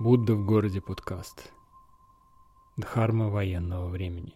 Будда в городе подкаст. Дхарма военного времени.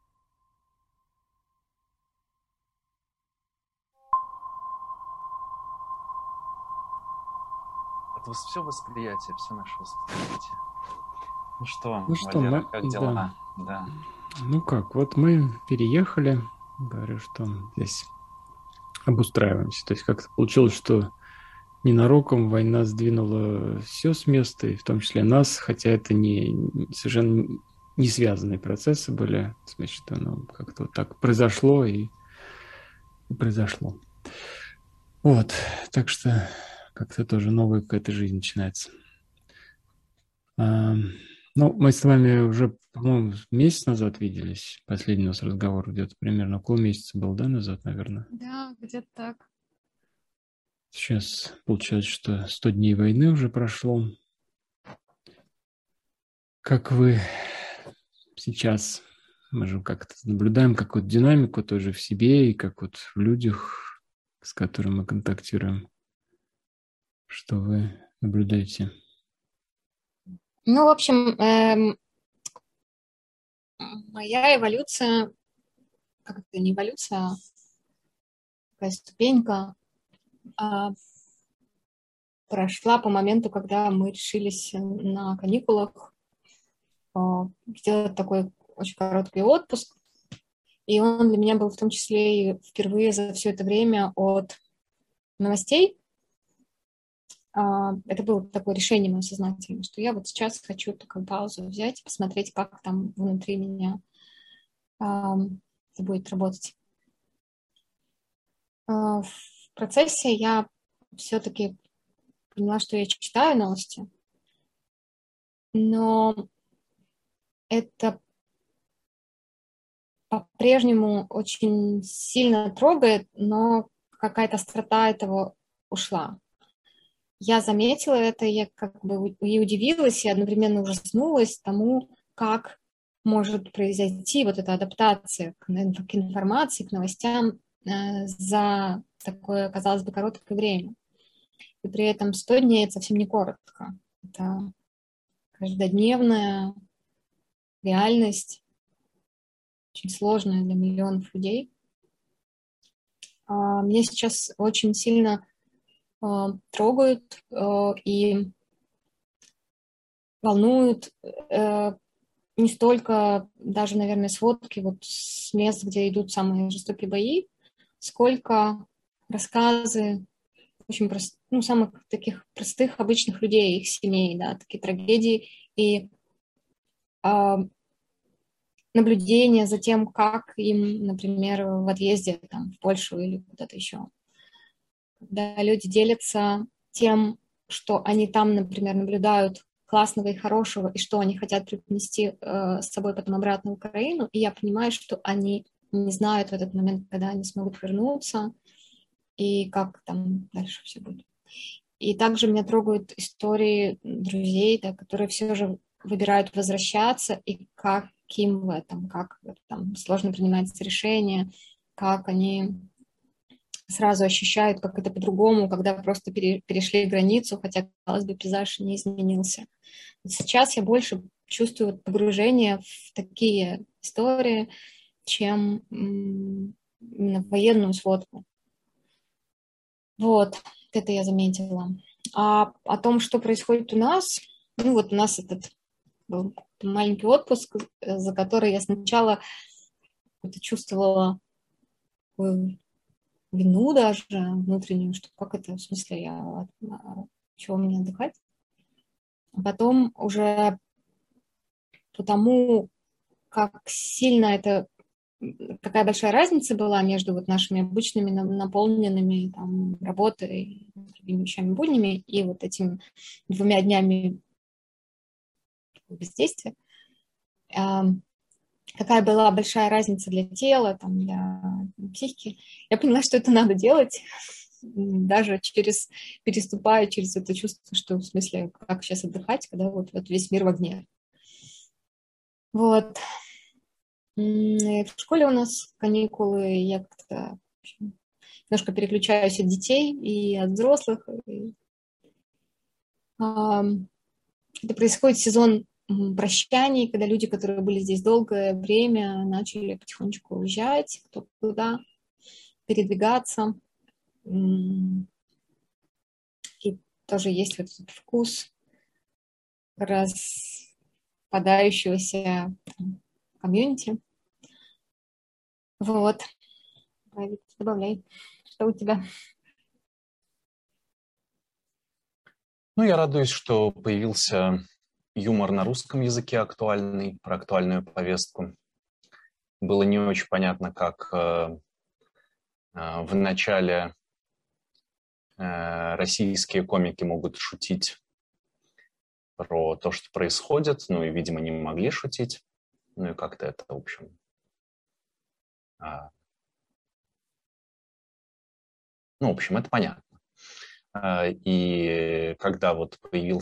Это все восприятие, все наше восприятие. Ну что, Мы... Валера, как дела? Да. Ну как, вот мы переехали, говорю, что здесь обустраиваемся. То есть как-то получилось, что ненароком война сдвинула все с места, и в том числе нас, хотя это совершенно не связанные процессы были. В смысле, что оно как-то вот так произошло и произошло. Вот, так что как-то тоже новая какая-то жизнь начинается. Ну, мы с вами уже, по-моему, месяц назад виделись. Последний у нас разговор где-то примерно около месяца был, да, назад, наверное? Да, где-то так. Сейчас получается, что 100 дней войны уже прошло. Как вы сейчас, мы же как-то наблюдаем какую-то динамику тоже в себе и как вот в людях, с которыми мы контактируем. Что вы наблюдаете? Ну, в общем, моя эволюция, как это не эволюция, а такая ступенька, прошла по моменту, когда мы решились на каникулах сделать такой очень короткий отпуск. И он для меня был в том числе и впервые за все это время от новостей. Это было такое решение мое сознательное, что я вот сейчас хочу такую паузу взять и посмотреть, как там внутри меня это будет работать. В процессе я все-таки поняла, что я читаю новости, но это по-прежнему очень сильно трогает, но какая-то острота этого ушла. Я заметила это, я как бы и удивилась, и одновременно ужаснулась тому, как может произойти вот эта адаптация к информации, к новостям за такое, казалось бы, короткое время. И при этом 100 дней – это совсем не коротко. Это каждодневная реальность, очень сложная для миллионов людей. Меня сейчас очень сильно трогают и волнуют не столько даже, наверное, сводки вот с мест, где идут самые жестокие бои, сколько рассказы очень самых таких простых, обычных людей, их семей, да, такие трагедии и наблюдение за тем, как им, например, в отъезде там, в Польшу или куда-то еще. Когда люди делятся тем, что они там, например, наблюдают классного и хорошего, и что они хотят принести с собой потом обратно в Украину, и я понимаю, что они не знают в этот момент, когда они смогут вернуться, и как там дальше все будет. И также меня трогают истории друзей, да, которые все же выбирают возвращаться, и каким в этом, как там сложно принимается решение, как они сразу ощущают, как это по-другому, когда просто перешли границу, хотя, казалось бы, пейзаж не изменился. Сейчас я больше чувствую погружение в такие истории, чем именно в военную сводку. Вот, это я заметила. А о том, что происходит у нас, ну вот у нас этот был маленький отпуск, за который я сначала чувствовала вину даже внутреннюю, что как это, в смысле, чего мне отдыхать. А потом уже потому, как сильно это, какая большая разница была между вот нашими обычными наполненными там, работой, другими вещами, буднями и вот этими 2 днями бездействия. Какая была большая разница для тела, там, для психики. Я поняла, что это надо делать, даже переступая через это чувство, что в смысле, как сейчас отдыхать, когда вот весь мир в огне. Вот. В школе у нас каникулы, я как-то немножко переключаюсь от детей и от взрослых. это происходит сезон прощаний, когда люди, которые были здесь долгое время, начали потихонечку уезжать, кто куда, передвигаться. И тоже есть вот этот вкус распадающегося комьюнити. Вот. Давид, добавляй. Что у тебя? Ну, я радуюсь, что появился юмор на русском языке актуальный, про актуальную повестку. Было не очень понятно, как в начале российские комики могут шутить про то, что происходит, ну и, видимо, не могли шутить. Ну и как-то это, в общем... Ну, в общем, это понятно. И когда вот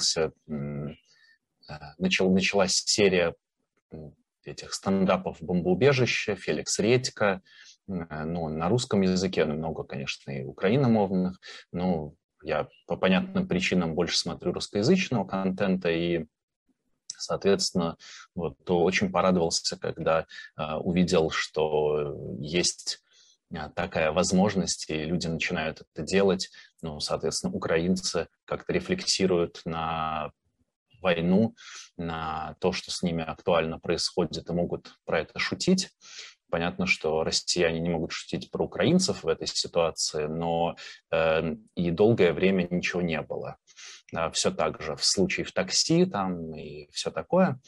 началась серия этих стендапов «Бомбоубежище», Феликс Редька, ну, на русском языке, много, конечно, и украиномовных, но я по понятным причинам больше смотрю русскоязычного контента, и, соответственно, вот, то очень порадовался, когда увидел, что есть такая возможность, и люди начинают это делать. Ну, соответственно, украинцы как-то рефлексируют на войну, на то, что с ними актуально происходит, и могут про это шутить. Понятно, что россияне не могут шутить про украинцев в этой ситуации, но и долгое время ничего не было. Все так же в случае в такси там и все такое.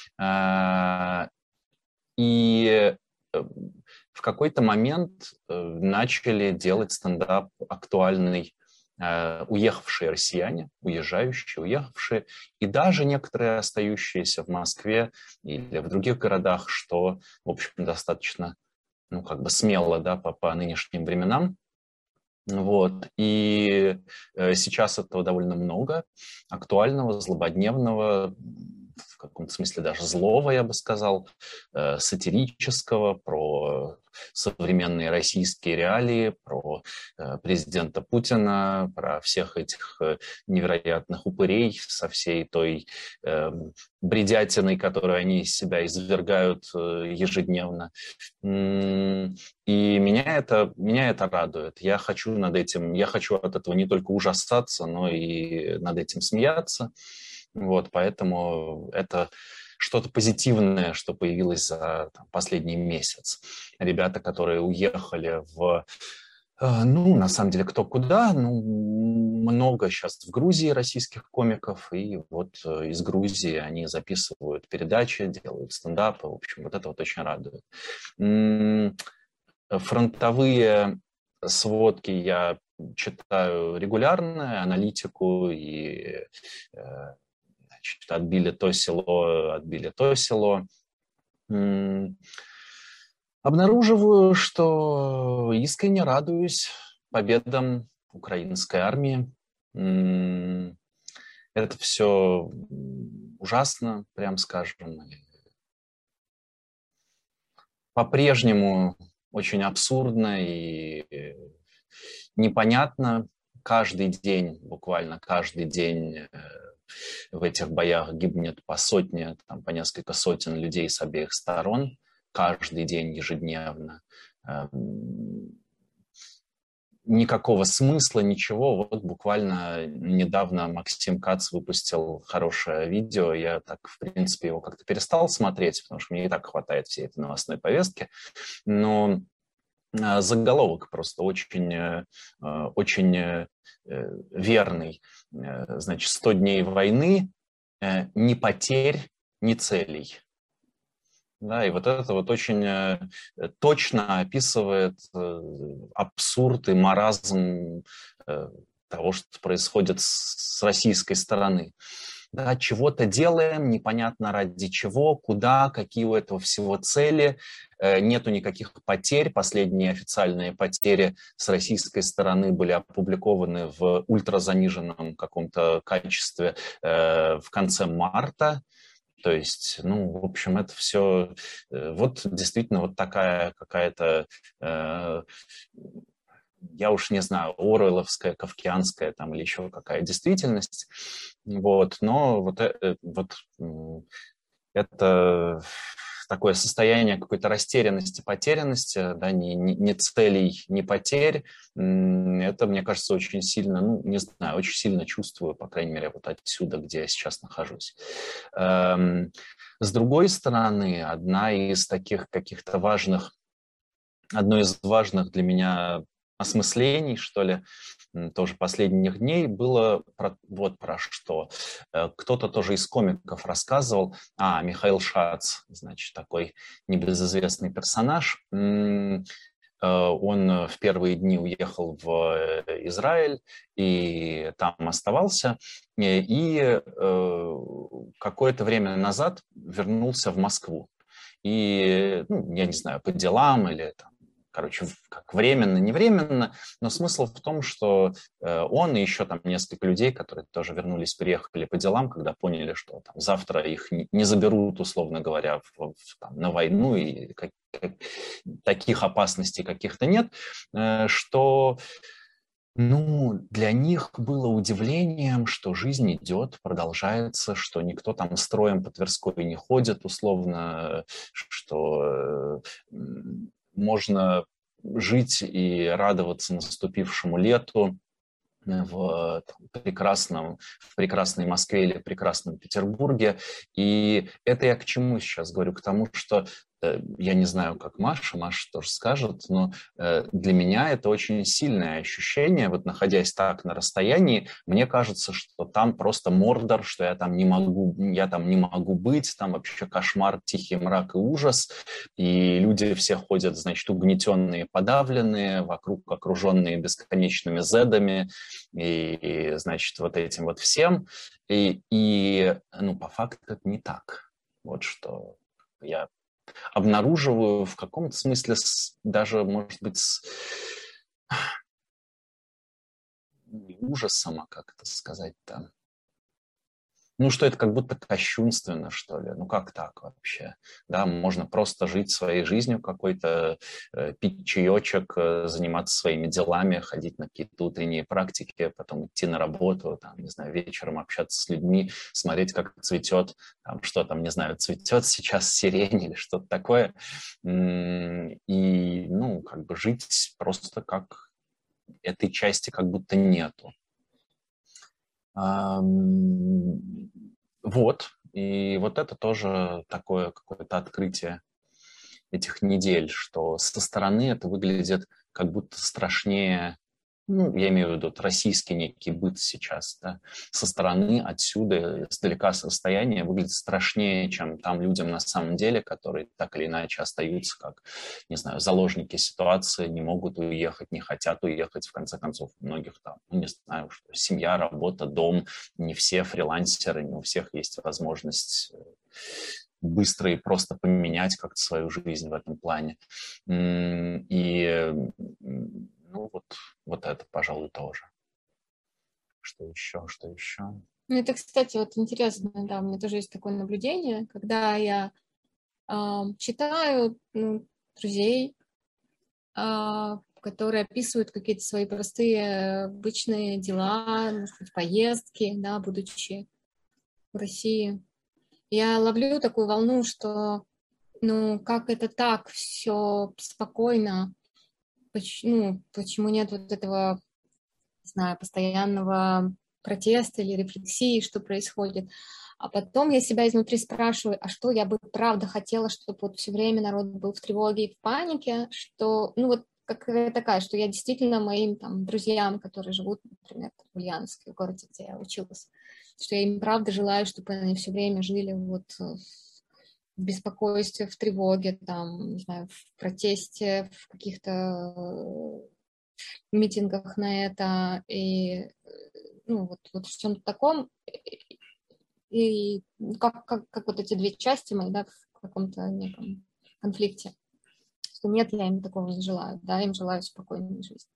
И в какой-то момент начали делать стендап актуальный уехавшие россияне, уезжающие, уехавшие, и даже некоторые остающиеся в Москве или в других городах, что, в общем, достаточно, ну, как бы смело, да, по нынешним временам. Вот. И сейчас этого довольно много, актуального, злободневного, в каком-то смысле даже злого, я бы сказал, сатирического, про современные российские реалии, про президента Путина, про всех этих невероятных упырей со всей той бредятиной, которую они из себя извергают ежедневно. И меня это радует. Я хочу от этого не только ужасаться, но и над этим смеяться. Вот, поэтому это что-то позитивное, что появилось за последний месяц. Ребята, которые уехали ну, на самом деле, кто куда, ну, много сейчас в Грузии российских комиков, и вот из Грузии они записывают передачи, делают стендапы, в общем, вот это вот очень радует. Фронтовые сводки я читаю регулярно, аналитику, и значит, отбили то село. Обнаруживаю, что искренне радуюсь победам украинской армии. Это все ужасно, прям скажем. По-прежнему очень абсурдно и непонятно. Каждый день, буквально каждый день в этих боях гибнет по сотне, там, по несколько сотен людей с обеих сторон. Каждый день, ежедневно. Никакого смысла, ничего. Вот буквально недавно Максим Кац выпустил хорошее видео. Я так, в принципе, его как-то перестал смотреть, потому что мне и так хватает всей этой новостной повестки. Но заголовок просто очень верный. Значит, 100 дней войны, ни потерь, ни целей. Да, и вот это вот очень точно описывает абсурд и маразм того, что происходит с российской стороны. Да, чего-то делаем, непонятно ради чего, куда, какие у этого всего цели. Нету никаких потерь. Последние официальные потери с российской стороны были опубликованы в ультразаниженном каком-то качестве в конце марта. То есть, ну, в общем, это все, вот действительно вот такая какая-то я уж не знаю, оруэлловская, кафкианская там или еще какая действительность, вот, но это такое состояние какой-то растерянности, потерянности, да, ни целей, ни потерь. Это, мне кажется, очень сильно, ну, не знаю, очень сильно чувствую, по крайней мере, вот отсюда, где я сейчас нахожусь. С другой стороны, одно из важных для меня осмыслений, что ли, тоже последних дней было вот про что. Кто-то тоже из комиков рассказывал, Михаил Шац, значит, такой небезызвестный персонаж, он в первые дни уехал в Израиль и там оставался, и какое-то время назад вернулся в Москву. И, я не знаю, по делам или там, короче, как временно, не временно, но смысл в том, что он и еще там несколько людей, которые тоже вернулись, приехали по делам, когда поняли, что там, завтра их не заберут, условно говоря, на войну, и таких опасностей каких-то нет, что для них было удивлением, что жизнь идет, продолжается, что никто там строем по Тверской не ходит, условно, что можно жить и радоваться наступившему лету в прекрасной Москве или в прекрасном Петербурге. И это я к чему сейчас говорю? К тому, что я не знаю, как Маша тоже скажет, но для меня это очень сильное ощущение, вот находясь так на расстоянии, мне кажется, что там просто Мордор, что я там не могу быть, там вообще кошмар, тихий мрак и ужас, и люди все ходят, значит, угнетенные, подавленные, вокруг окруженные бесконечными зедами, и значит, вот этим вот всем, и по факту это не так. Вот что я обнаруживаю в каком-то смысле даже, может быть, с ужасом, как это сказать-то, что это как будто кощунственно, что ли. Как так вообще? Да, можно просто жить своей жизнью какой-то, пить чаечек, заниматься своими делами, ходить на какие-то утренние практики, потом идти на работу, там, не знаю, вечером общаться с людьми, смотреть, как цветет, там, что там, не знаю, цветет сейчас сирень или что-то такое. И, как бы жить просто как этой части как будто нету. И вот это тоже такое какое-то открытие этих недель, что со стороны это выглядит как будто страшнее, я имею в виду российский некий быт сейчас, да, со стороны, отсюда, издалека с расстояния выглядит страшнее, чем там людям на самом деле, которые так или иначе остаются как, не знаю, заложники ситуации, не могут уехать, не хотят уехать, в конце концов, у многих там, не знаю, что семья, работа, дом, не все фрилансеры, не у всех есть возможность быстро и просто поменять как-то свою жизнь в этом плане. И вот это, пожалуй, тоже. Что еще? Это, кстати, вот интересно, да, у меня тоже есть такое наблюдение, когда я читаю друзей, которые описывают какие-то свои простые, обычные дела, может быть, поездки, да, будучи в России. Я ловлю такую волну, что, как это так, все спокойно, почему нет вот этого, не знаю, постоянного протеста или рефлексии, что происходит. А потом я себя изнутри спрашиваю, а что я бы правда хотела, чтобы вот все время народ был в тревоге и в панике, что, какая такая, что я действительно моим там друзьям, которые живут, например, в Ульяновске, в городе, где я училась, что я им правда желаю, чтобы они все время жили вот в беспокойстве, в тревоге, там, не знаю, в протесте, в каких-то митингах на это, и вот в чем-то таком, и как вот эти две части мои, да, в каком-то неком конфликте. Что нет, я им такого не желаю, да, им желаю спокойной жизни.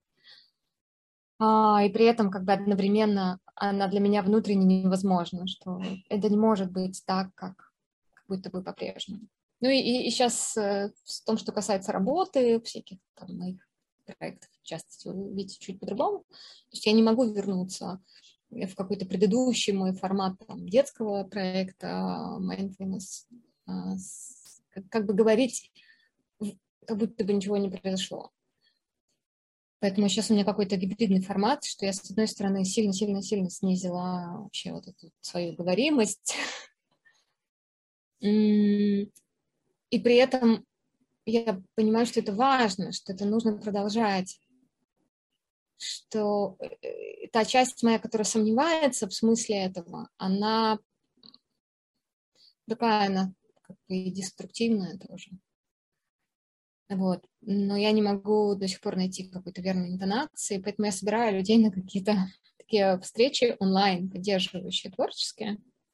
И при этом как бы одновременно она для меня внутренне невозможна, что это не может быть так, как будто бы по-прежнему. И сейчас в том, что касается работы, всяких там моих проектов, в частности, вы видите чуть по-другому. То есть я не могу вернуться в какой-то предыдущий мой формат там, детского проекта mindfulness, как бы говорить, как будто бы ничего не произошло. Поэтому сейчас у меня какой-то гибридный формат, что я, с одной стороны, сильно-сильно-сильно снизила вообще вот эту свою говоримость. И при этом я понимаю, что это важно, что это нужно продолжать, что та часть моя, которая сомневается в смысле этого, она такая, она как бы деструктивная тоже. Вот. Но я не могу до сих пор найти какой-то верной интонации, поэтому я собираю людей на какие-то такие встречи онлайн, поддерживающие творческие,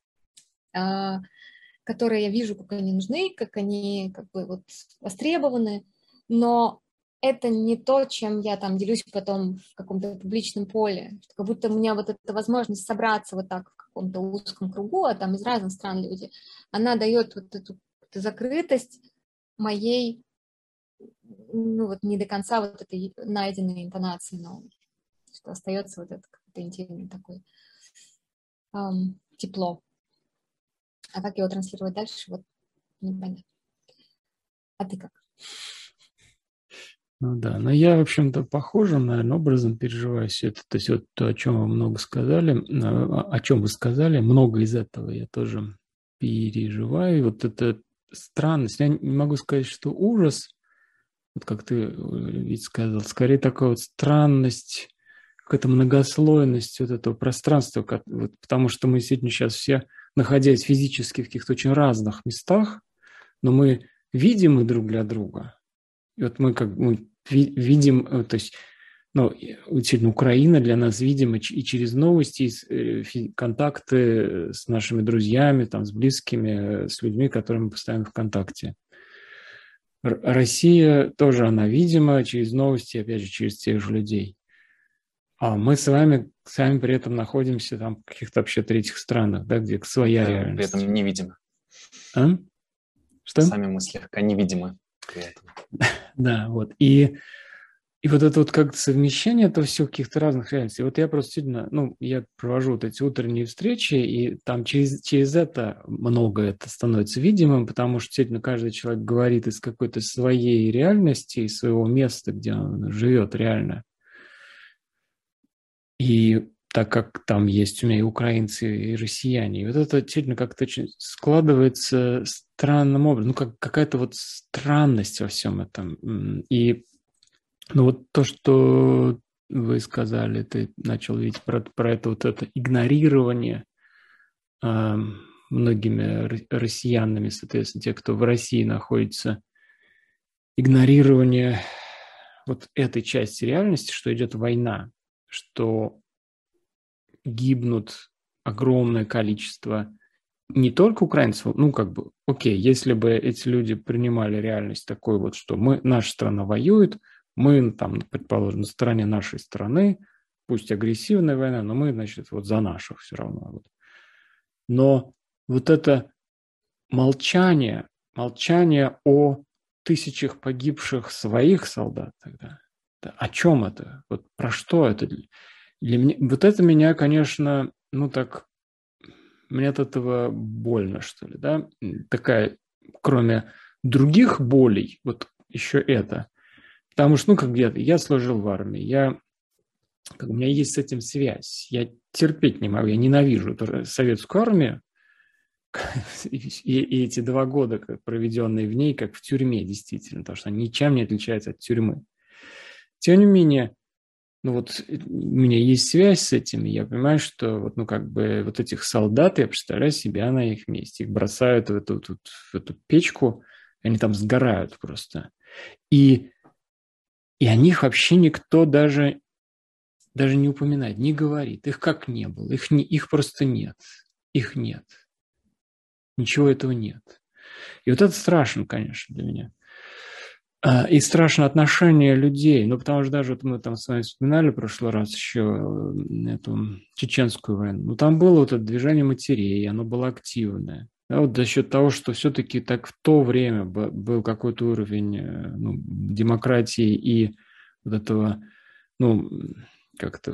которые я вижу, как они нужны, как они как бы вот востребованы, но это не то, чем я там делюсь потом в каком-то публичном поле. Как будто у меня вот эта возможность собраться вот так в каком-то узком кругу, а там из разных стран люди, она дает вот эту закрытость моей, ну вот не до конца вот этой найденной интонации, но что остается вот это какой-то интимный такой тепло. А как его транслировать дальше, вот непонятно. А ты как? Ну да, но я, в общем-то, похожим, наверное, образом переживаю все это. То есть вот то, о чем вы много сказали, о чем вы сказали, много из этого я тоже переживаю. Вот эта странность, я не могу сказать, что ужас, вот как ты ведь сказал, скорее такая вот странность, какая-то многослойность вот этого пространства, вот, потому что мы действительно сейчас все, находясь физически в каких-то очень разных местах, но мы видимы друг для друга. И вот мы как мы видим, то есть, ну, действительно, Украина для нас видима и через новости, и контакты с нашими друзьями, там, с близкими, с людьми, которыми мы постоянно в контакте. Россия тоже, она видима через новости, опять же, через тех же людей. А мы с вами при этом находимся там в каких-то вообще третьих странах, да, где своя реальность. При этом невидимы. А? Что? Сами мы слегка невидимы при этом. Да, вот. И вот это вот как-то совмещение этого всех каких-то разных реальностей. Вот я просто сильно, ну, я провожу вот эти утренние встречи, и там через это много это становится видимым, потому что действительно каждый человек говорит из какой-то своей реальности, из своего места, где он живет реально. И так как там есть у меня и украинцы, и россияне, и вот это действительно как-то очень складывается странным образом, ну, как какая-то вот странность во всем этом. И ну, вот то, что вы сказали, ты начал видеть про это вот это игнорирование многими россиянами, соответственно, те, кто в России находится, игнорирование вот этой части реальности, что идет война, что гибнут огромное количество не только украинцев, ну, как бы, окей, если бы эти люди принимали реальность такой вот, что наша страна воюет, мы там, предположим, на стороне нашей страны, пусть агрессивная война, но мы, значит, вот за наших все равно. Вот. Но вот это молчание о тысячах погибших своих солдат тогда, о чем это? Вот про что это? Для меня, вот это меня, конечно, ну так, мне от этого больно, что ли, да? Такая, кроме других болей, вот еще это. Потому что, ну, как я служил в армии, у меня есть с этим связь. Я терпеть не могу, я ненавижу эту советскую армию. И эти 2 года, проведенные в ней, как в тюрьме, действительно, потому что они ничем не отличаются от тюрьмы. Тем не менее, ну вот у меня есть связь с этим, и я понимаю, что вот, ну, как бы вот этих солдат, я представляю себя на их месте. Их бросают в эту печку, они там сгорают просто. И о них вообще никто даже не упоминает, не говорит. Их как не было, их просто нет. Их нет. Ничего этого нет. И вот это страшно, конечно, для меня. И страшно отношение людей. Ну, потому что даже вот мы там с вами вспоминали в прошлый раз еще эту чеченскую войну. Ну, там было вот это движение матерей, оно было активное. Да, вот за счет того, что все-таки так в то время был какой-то уровень демократии и вот этого, ну, как-то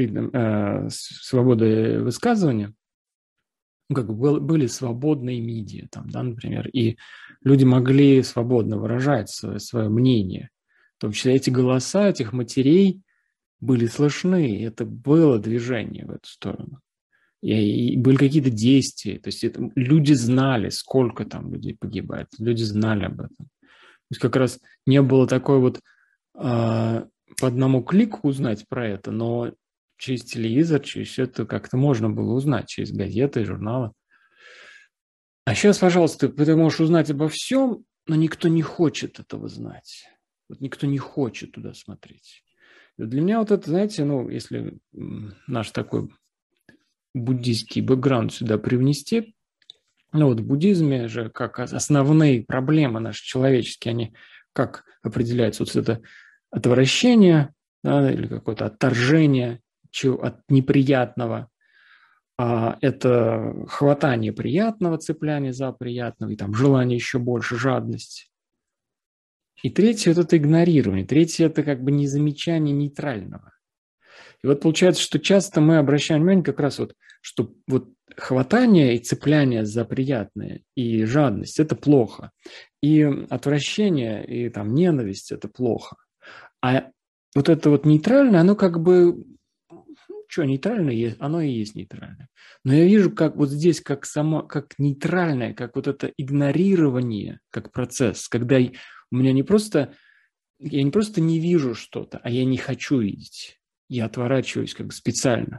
свободы высказывания, ну, как бы были свободные медиа, там, да, например, и люди могли свободно выражать свое мнение. В том числе эти голоса этих матерей были слышны, это было движение в эту сторону. И были какие-то действия, то есть люди знали, сколько там людей погибает, люди знали об этом. То есть как раз не было такой вот по одному клику узнать про это, но через телевизор, через все это как-то можно было узнать, через газеты, журналы. А сейчас, пожалуйста, ты можешь узнать обо всем, но никто не хочет этого знать. Вот никто не хочет туда смотреть. Для меня вот это, знаете, ну, если наш такой буддийский бэкграунд сюда привнести, ну вот в буддизме же как основные проблемы наши человеческие, они как определяются? Вот это отвращение, да, или какое-то отторжение от неприятного, это хватание приятного, цепляние за приятного, и там желание еще больше, жадность. И третье – это игнорирование. Третье – это как бы незамечание нейтрального. И вот получается, что часто мы обращаем внимание как раз вот, что вот хватание и цепляние за приятное и жадность – это плохо. И отвращение, и там ненависть – это плохо. А вот это вот нейтральное, оно как бы, что нейтральное, оно и есть нейтральное. Но я вижу, как вот здесь, как нейтральное, как вот это игнорирование, как процесс, когда у меня я не просто не вижу что-то, а я не хочу видеть. Я отворачиваюсь как бы специально.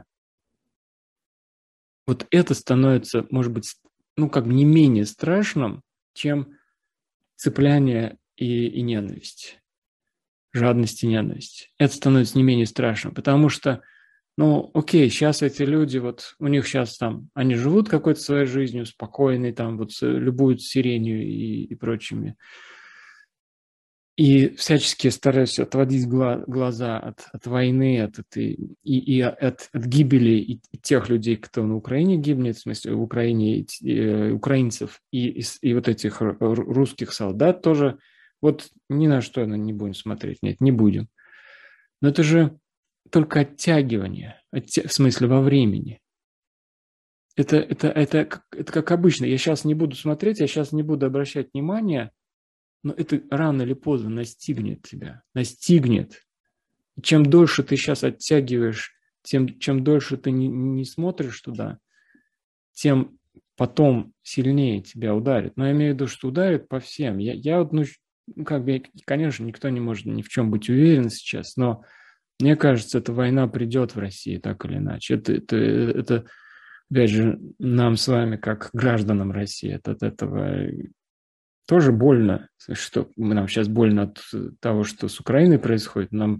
Вот это становится, может быть, ну, как бы не менее страшным, чем цепляние и ненависть. Жадность и ненависть. Это становится не менее страшным, потому что, ну, окей, сейчас эти люди, вот у них сейчас там, они живут какой-то своей жизнью, спокойной, там вот любуются сиренью и прочими. И всячески стараюсь отводить глаза от войны, от гибели и тех людей, кто на Украине гибнет, в смысле в Украине, украинцев, и вот этих русских солдат тоже. Вот ни на что не будем смотреть, нет, не будем. Но это же только оттягивание, в смысле во времени. Это как обычно. Я сейчас не буду смотреть, я сейчас не буду обращать внимания, но это рано или поздно настигнет тебя. Настигнет. И чем дольше ты сейчас оттягиваешь, чем дольше ты не смотришь туда, тем потом сильнее тебя ударит. Но я имею в виду, что ударит по всем. Я вот, ну, как бы, конечно, никто не может ни в чем быть уверен сейчас, но мне кажется, эта война придет в России так или иначе. Это опять же, нам с вами, как гражданам России, от этого тоже больно, что нам сейчас больно от того, что с Украиной происходит. Нам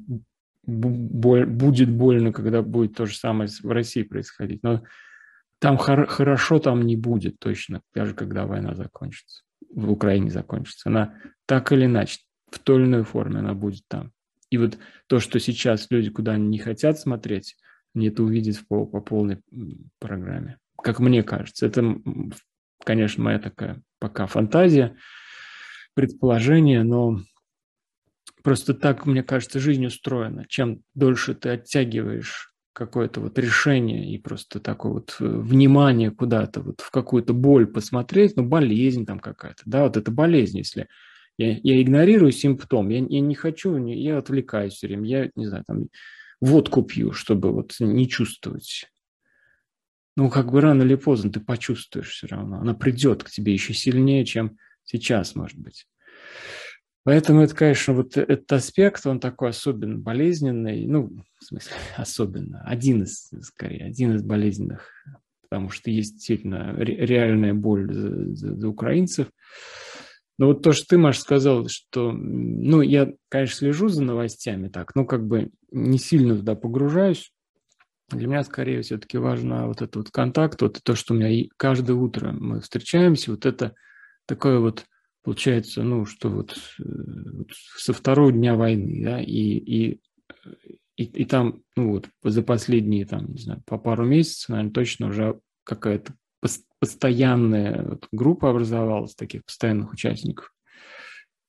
будет больно, когда будет то же самое в России происходить. Но там хорошо там не будет точно, даже когда война закончится, в Украине закончится. Она так или иначе, в той или иной форме она будет там. И вот то, что сейчас люди куда не хотят смотреть, они это увидят по полной программе. Как мне кажется. Это, конечно, моя такая пока фантазия, предположение, но просто так, мне кажется, жизнь устроена. Чем дольше ты оттягиваешь какое-то вот решение и просто такое вот внимание куда-то, вот в какую-то боль посмотреть, ну, болезнь там какая-то, да, вот это болезнь, если я игнорирую симптом, я не хочу, я отвлекаюсь все время, я, не знаю, там, водку пью, чтобы вот не чувствовать. Ну, как бы рано или поздно ты почувствуешь все равно. Она придет к тебе еще сильнее, чем сейчас, может быть. Поэтому это, конечно, вот этот аспект, он такой особенно болезненный, ну, в смысле, особенно, один из болезненных, потому что есть действительно реальная боль за украинцев. Но вот то, что ты, Маш, сказал, что, ну, я, конечно, слежу за новостями так, но как бы не сильно туда погружаюсь. Для меня, скорее, все-таки важно вот этот вот контакт, вот то, что у меня каждое утро мы встречаемся, вот это такое вот, получается, ну, что вот со второго дня войны, да, и там, ну, вот за последние, там, не знаю, по пару месяцев, наверное, точно уже какая-то постоянная вот группа образовалась, таких постоянных участников.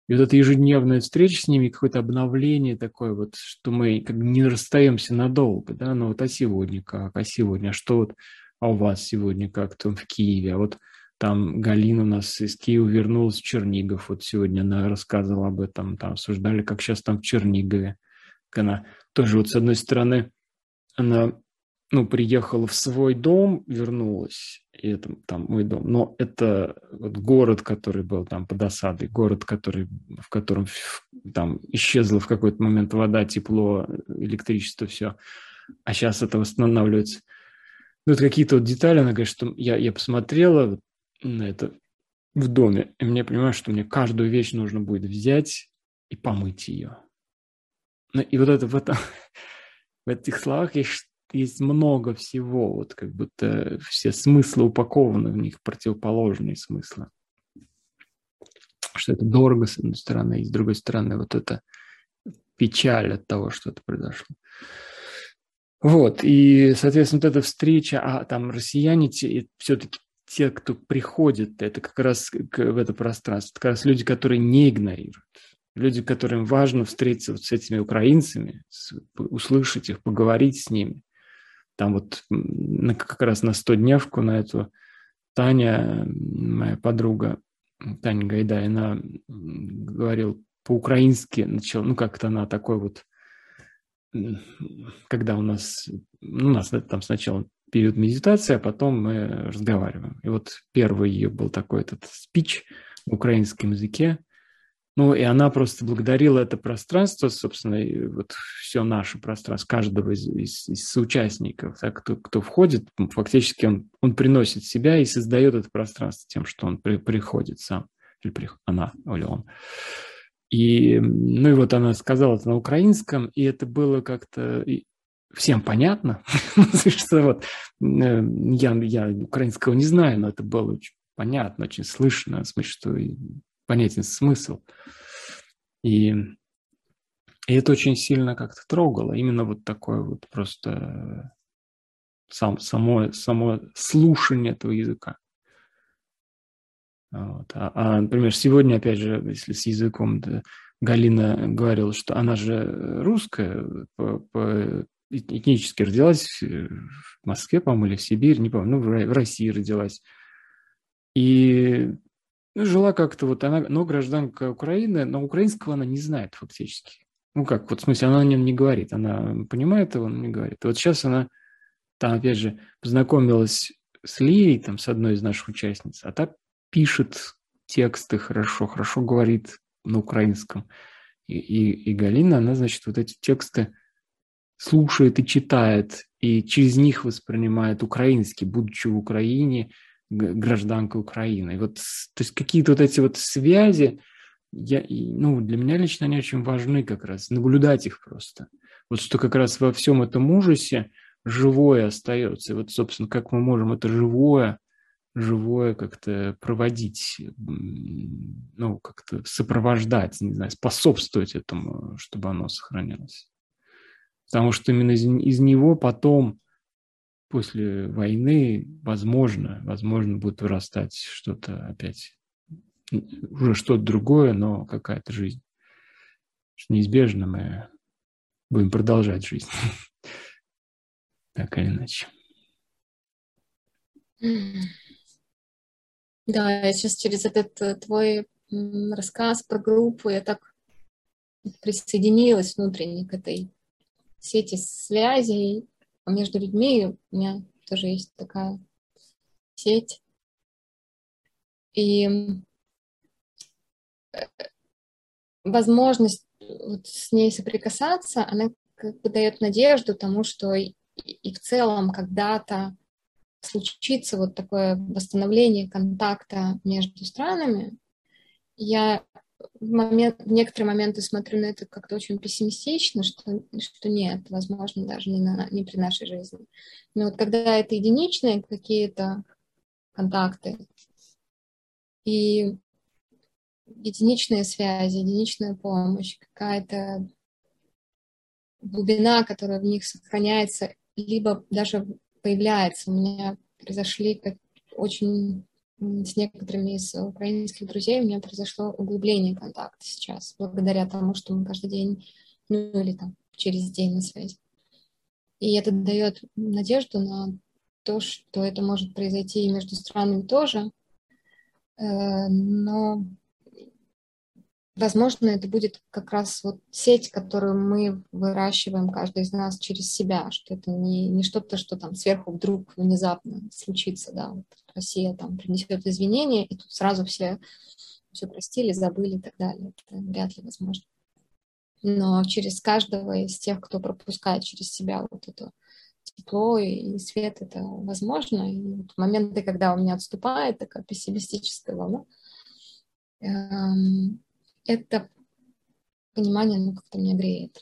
И вот эта ежедневная встреча с ними, какое-то обновление такое вот, что мы как бы не расстаемся надолго, да, ну вот а сегодня как, а сегодня, а что вот, а у вас сегодня как там в Киеве, а вот там Галина у нас из Киева вернулась в Чернигов, вот сегодня она рассказывала об этом, там обсуждали, как сейчас там в Чернигове. Она тоже вот с одной стороны, она, ну, приехала в свой дом, вернулась, и это там мой дом, но это вот город, который был там под осадой, город, в котором там исчезла в какой-то момент вода, тепло, электричество, все, а сейчас это восстанавливается. Ну, вот какие-то вот детали, она говорит, что я посмотрела на это в доме, и мне понимаю, что мне каждую вещь нужно будет взять и помыть ее. Ну, и вот это в этих словах есть много всего, вот как будто все смыслы упакованы в них, противоположные смыслы. Что это дорого, с одной стороны, и с другой стороны, вот это печаль от того, что это произошло. Вот, и, соответственно, вот эта встреча, а там россияне, все-таки те, кто приходит, это как раз в это пространство, это как раз люди, которые не игнорируют. Люди, которым важно встретиться вот с этими украинцами, услышать их, поговорить с ними. Там вот как раз на 100-дневку на эту Таня, моя подруга, Таня Гайдай, она говорила по-украински, начала, ну как-то она такой вот, когда у нас там сначала период медитации, а потом мы разговариваем. И вот первый ее был такой этот спич в украинском языке. Ну, и она просто благодарила это пространство, собственно, и вот все наше пространство, каждого из соучастников, да, кто входит, фактически он приносит себя и создает это пространство тем, что он приходит сам, или она, или он. И, ну и вот она сказала это на украинском, и это было как-то всем понятно, что вот я украинского не знаю, но это было очень понятно, очень слышно, в смысле, что понятен смысл. И это очень сильно как-то трогало. Именно вот такое вот просто само слушание этого языка. Вот. Например, сегодня, опять же, если с языком, да, Галина говорила, что она же русская, этнически родилась в Москве, по-моему, или в Сибири, не помню, в России родилась. И жила как-то вот она, но гражданка Украины, но украинского она не знает фактически. Ну как, вот в смысле, она о нем не говорит, она понимает его, но не говорит. И вот сейчас она там, опять же, познакомилась с Лией, там, с одной из наших участниц, а та пишет тексты хорошо говорит на украинском. И Галина, она, значит, вот эти тексты слушает и читает, и через них воспринимает украинский, будучи в Украине, гражданка Украины. И вот, то есть какие-то вот эти вот связи, для меня лично они очень важны как раз, наблюдать их просто. Вот что как раз во всем этом ужасе живое остается. И вот, собственно, как мы можем это живое как-то проводить, ну, как-то сопровождать, не знаю, способствовать этому, чтобы оно сохранялось. Потому что именно из него потом, после войны, возможно, будет вырастать что-то опять, уже что-то другое, но какая-то жизнь. Неизбежно мы будем продолжать жизнь. Так или иначе. Да, я сейчас через этот твой рассказ про группу, я так присоединилась внутренне к этой сети связей между людьми. У меня тоже есть такая сеть. И возможность вот с ней соприкасаться, она как бы дает надежду тому, что и в целом когда-то случится вот такое восстановление контакта между странами. Я в некоторые моменты смотрю на это как-то очень пессимистично, что нет, возможно, даже не при нашей жизни. Но вот когда это единичные какие-то контакты и единичные связи, единичная помощь, какая-то глубина, которая в них сохраняется, либо даже появляется. У меня произошли очень с некоторыми из украинских друзей у меня произошло углубление контакта сейчас, благодаря тому, что мы каждый день, ну или там через день на связи. И это дает надежду на то, что это может произойти и между странами тоже, но, возможно, это будет как раз вот сеть, которую мы выращиваем, каждый из нас через себя, что это не что-то, что там сверху вдруг внезапно случится, да, вот Россия там принесет извинения, и тут сразу все простили, забыли и так далее. Это вряд ли возможно. Но через каждого из тех, кто пропускает через себя вот это тепло и свет, это возможно. И вот моменты, когда у меня отступает такая пессимистическая волна, это понимание, ну, как-то меня греет.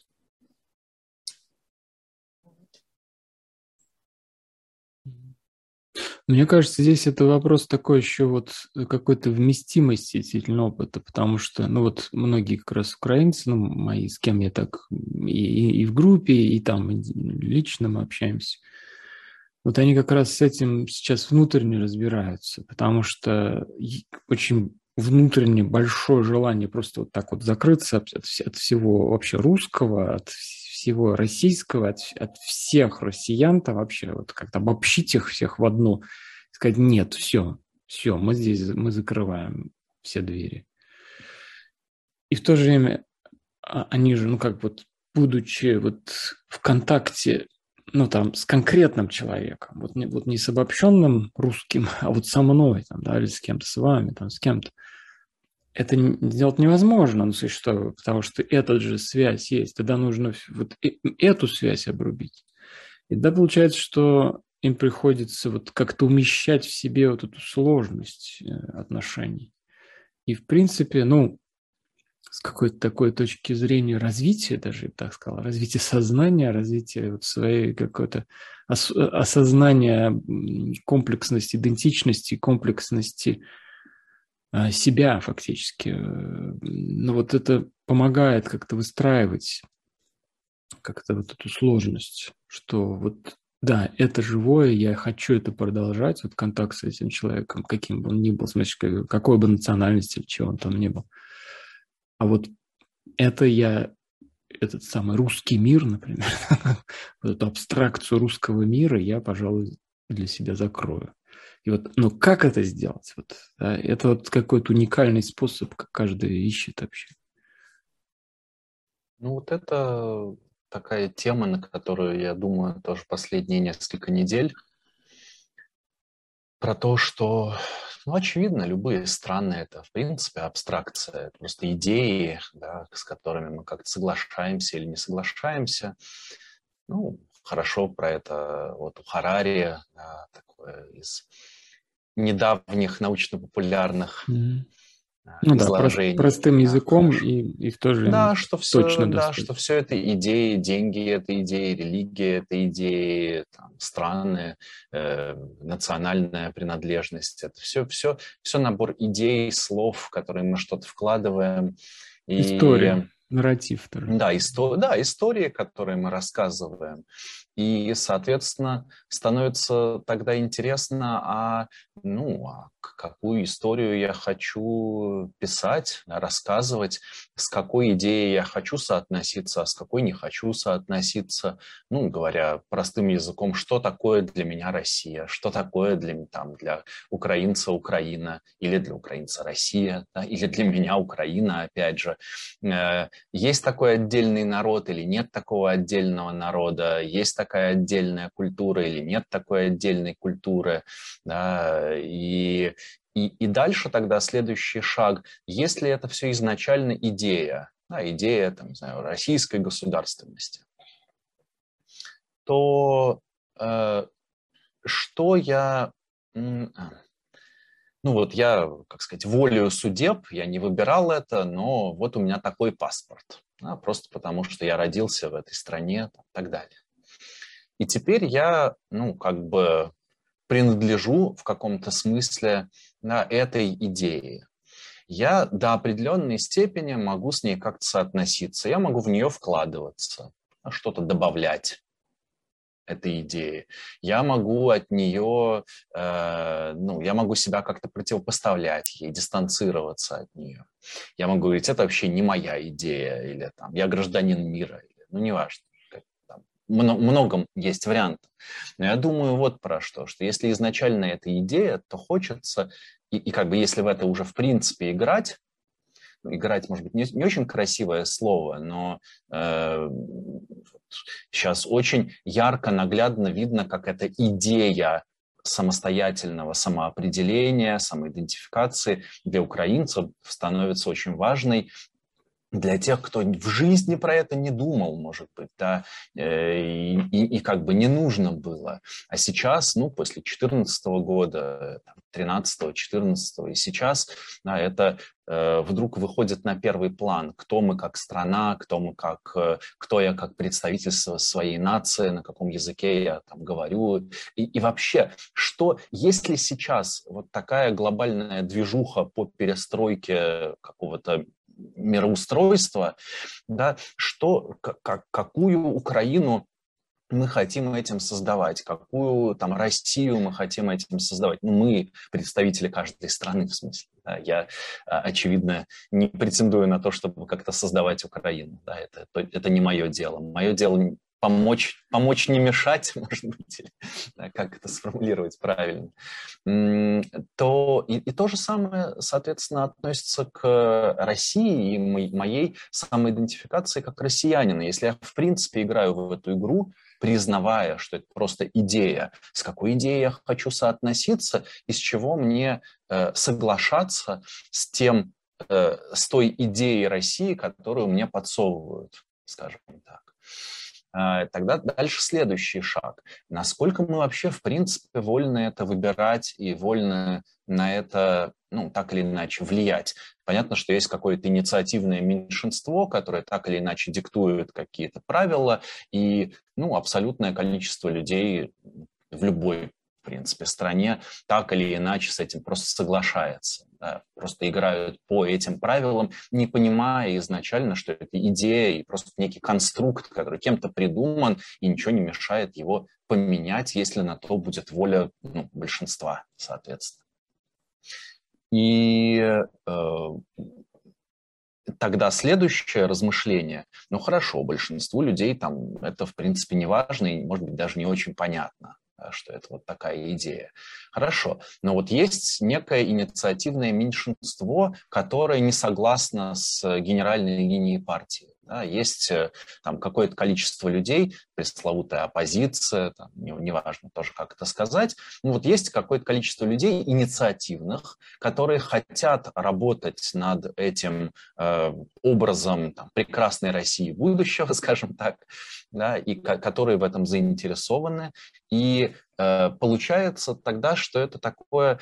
Мне кажется, здесь это вопрос такой еще вот какой-то вместимости действительно опыта, потому что, ну вот многие как раз украинцы, ну мои, с кем я так и в группе, и там лично мы общаемся, вот они как раз с этим сейчас внутренне разбираются, потому что очень внутренне большое желание просто вот так вот закрыться от всего вообще русского, от всего российского, от всех россиян-то вообще, вот как-то обобщить их всех в одну, сказать, нет, все, мы закрываем все двери. И в то же время они же, ну как вот, будучи вот в контакте, ну там, с конкретным человеком, вот не с обобщенным русским, а вот со мной, там, да, или с кем-то, с вами, там, с кем-то, это сделать невозможно, ну, что, потому что эта же связь есть, тогда нужно вот эту связь обрубить. И тогда получается, что им приходится вот как-то умещать в себе вот эту сложность отношений. И, в принципе, ну, с какой-то такой точки зрения развития, даже так сказал, развития сознания, развития вот своей какой-то осознания комплексности, идентичности, комплексности себя фактически. Но вот это помогает как-то выстраивать как-то вот эту сложность, что вот да, это живое, я хочу это продолжать, вот контакт с этим человеком, каким бы он ни был, значит, какой бы национальности, чего он там ни был. А вот это этот самый русский мир, например, вот эту абстракцию русского мира я, пожалуй, для себя закрою. И вот, ну как это сделать? Вот, да, это вот какой-то уникальный способ, как каждый ищет вообще. Ну вот это такая тема, на которую, я думаю, тоже последние несколько недель, про то, что, ну, очевидно, любые страны — это, в принципе, абстракция, это просто идеи, да, с которыми мы как-то соглашаемся или не соглашаемся. Ну, хорошо про это вот у Харари, да, такое из недавних научно-популярных Ну да, изложений. простым Да, языком хорошо. и в то же время Да, что точно все это идеи, деньги — это идеи, религия — это идеи, там, страны, национальная принадлежность — это все набор идей, слов, в которые мы что-то вкладываем. история, нарратив тоже. Да, истории, которые мы рассказываем. И, соответственно, становится тогда интересно, какую историю я хочу писать, рассказывать, с какой идеей я хочу соотноситься, а с какой не хочу соотноситься. Ну, говоря простым языком, что такое для меня Россия, что такое для украинца Украина, или для украинца Россия, да, или для меня Украина, опять же. Есть такой отдельный народ или нет такого отдельного народа, есть такая отдельная культура или нет такой отдельной культуры, да, и дальше тогда следующий шаг, если это все изначально идея, да, идея, там, не знаю, российской государственности, то что я... Ну вот я, как сказать, волею судеб, я не выбирал это, но вот у меня такой паспорт. Просто потому, что я родился в этой стране и так далее. И теперь я, принадлежу в каком-то смысле этой идее. Я до определенной степени могу с ней как-то соотноситься. Я могу в нее вкладываться, что-то добавлять. этой идеи. Я могу от нее, я могу себя как-то противопоставлять ей, дистанцироваться от нее. Я могу говорить, это вообще не моя идея, или там, я гражданин мира, или, неважно. Много есть вариантов. Но я думаю вот про что если изначально это идея, то хочется, и как бы если в это уже в принципе играть, может быть, не очень красивое слово, но сейчас очень ярко, наглядно видно, как эта идея самостоятельного самоопределения, самоидентификации для украинцев становится очень важной. Для тех, кто в жизни про это не думал, может быть, да, и как бы не нужно было. А сейчас, после 2014 года, 13-го, 14-го, и сейчас, да, это вдруг выходит на первый план. Кто мы как страна, кто я как представитель своей нации, на каком языке я там говорю. И вообще, есть ли сейчас вот такая глобальная движуха по перестройке какого-то мироустройства, да, какую Украину мы хотим этим создавать, какую там Россию мы хотим этим создавать. Мы, представители каждой страны, в смысле. Да, я, очевидно, не претендую на то, чтобы как-то создавать Украину. Да, это не мое дело. Мое дело помочь не мешать, может быть, или, да, как это сформулировать правильно. То же самое, соответственно, относится к России и моей самоидентификации как россиянина. Если я, в принципе, играю в эту игру, признавая, что это просто идея, с какой идеей я хочу соотноситься, из чего мне соглашаться с той идеей России, которую мне подсовывают, скажем так. Тогда дальше следующий шаг. Насколько мы вообще, в принципе, вольны это выбирать и вольны на это, так или иначе, влиять? Понятно, что есть какое-то инициативное меньшинство, которое так или иначе диктует какие-то правила, и, абсолютное количество людей в любой, в принципе, стране так или иначе с этим просто соглашается. Да, просто играют по этим правилам, не понимая изначально, что это идея и просто некий конструкт, который кем-то придуман, и ничего не мешает его поменять, если на то будет воля большинства, соответственно. И тогда следующее размышление, хорошо, большинству людей там это, в принципе, не важно и, может быть, даже не очень понятно, что это вот такая идея. Хорошо, но вот есть некое инициативное меньшинство, которое не согласно с генеральной линией партии. Да, есть там какое-то количество людей, пресловутая оппозиция, там, неважно тоже, как это сказать, есть какое-то количество людей инициативных, которые хотят работать над этим образом прекрасной России будущего, скажем так, да, и которые в этом заинтересованы. И получается тогда, что это такое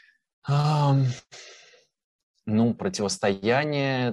противостояние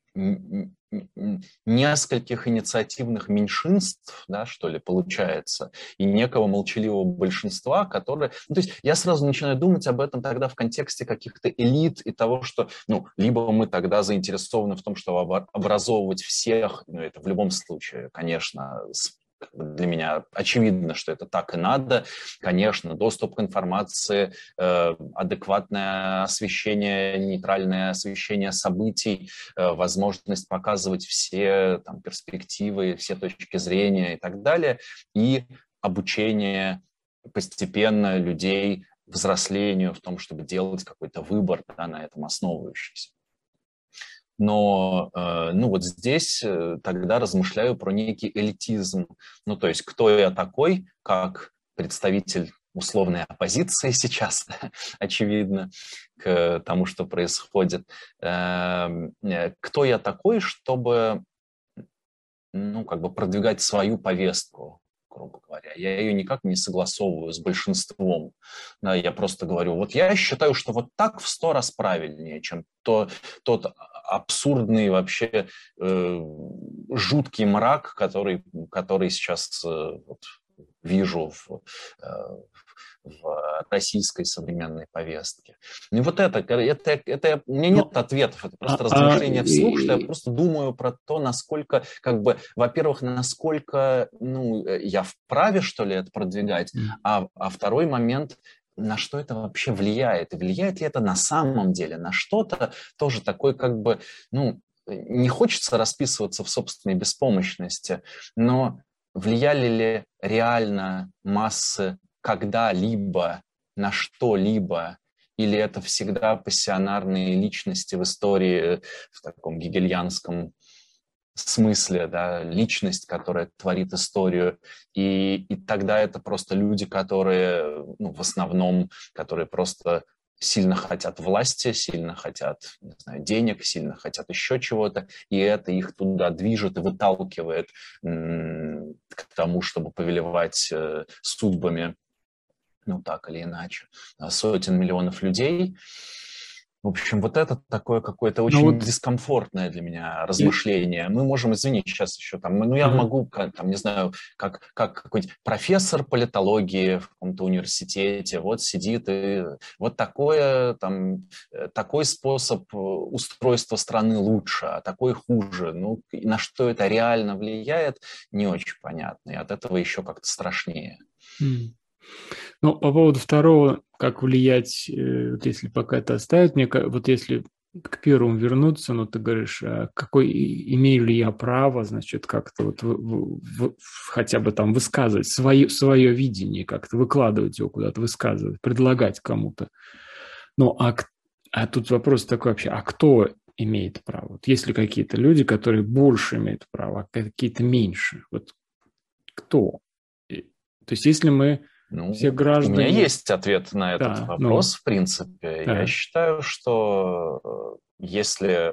нескольких инициативных меньшинств, да, что ли, получается, и некого молчаливого большинства, которое... то есть я сразу начинаю думать об этом тогда в контексте каких-то элит и того, что, либо мы тогда заинтересованы в том, чтобы образовывать всех, это в любом случае, конечно, для меня очевидно, что это так и надо. Конечно, доступ к информации, адекватное освещение, нейтральное освещение событий, возможность показывать все перспективы, все точки зрения и так далее, и обучение постепенно людей взрослению в том, чтобы делать какой-то выбор, да, на этом основывающийся. Но вот здесь тогда размышляю про некий элитизм. То есть кто я такой, как представитель условной оппозиции сейчас, очевидно, к тому, что происходит. Кто я такой, чтобы продвигать свою повестку, грубо говоря. Я ее никак не согласовываю с большинством. Да, я просто говорю, вот я считаю, что вот так в 100 раз правильнее, чем тот абсурдный вообще жуткий мрак, который сейчас вижу в российской современной повестке. Ну и вот это у меня нет ответов, это просто размышления вслух, что я просто думаю про то, насколько, как бы, во-первых, насколько, ну, я вправе, что ли, это продвигать, а второй момент, на что это вообще влияет, и влияет ли это на самом деле на что-то, тоже такой, как бы, ну, не хочется расписываться в собственной беспомощности, но влияли ли реально массы когда-либо на что-либо, или это всегда пассионарные личности в истории в таком гегельянском смысле, да, личность, которая творит историю, и тогда это просто люди, которые, ну, в основном, которые просто сильно хотят власти, сильно хотят, не знаю, денег, сильно хотят еще чего-то, и это их туда движет и выталкивает к тому, чтобы повелевать судьбами, ну, так или иначе, сотен миллионов людей. В общем, вот это такое какое-то очень дискомфортное для меня размышление. Мы можем, извини, сейчас еще там, ну, я могу, там, не знаю, как какой-нибудь профессор политологии в каком-то университете, вот сидит и вот такое, там, такой способ устройства страны лучше, а такой хуже. Ну, на что это реально влияет, не очень понятно. И от этого еще как-то страшнее. Ну, по поводу второго, как влиять, вот если пока это оставить, мне вот если к первому вернуться, ну, ты говоришь, имею ли я право, значит, как-то вот хотя бы там высказывать свое видение, как-то выкладывать его куда-то, высказывать, предлагать кому-то. Ну, а тут вопрос такой вообще, а кто имеет право? Вот есть ли какие-то люди, которые больше имеют право, а какие-то меньше? Вот кто? То есть если мы Ну, все граждане... У меня есть ответ на этот вопрос, в принципе. Я считаю, что если,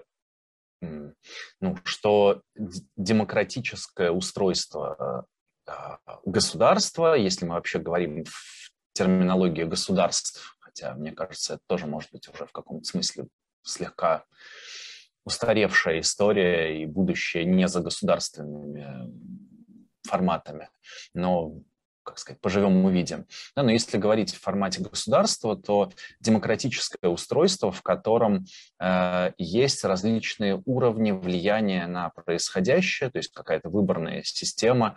ну, что демократическое устройство государства, если мы вообще говорим в терминологии государств, хотя, мне кажется, это тоже может быть уже в каком-то смысле слегка устаревшая история и будущее не за государственными форматами, но, как сказать, поживем увидим. Да, но если говорить в формате государства, то демократическое устройство, в котором есть различные уровни влияния на происходящее, то есть какая-то выборная система,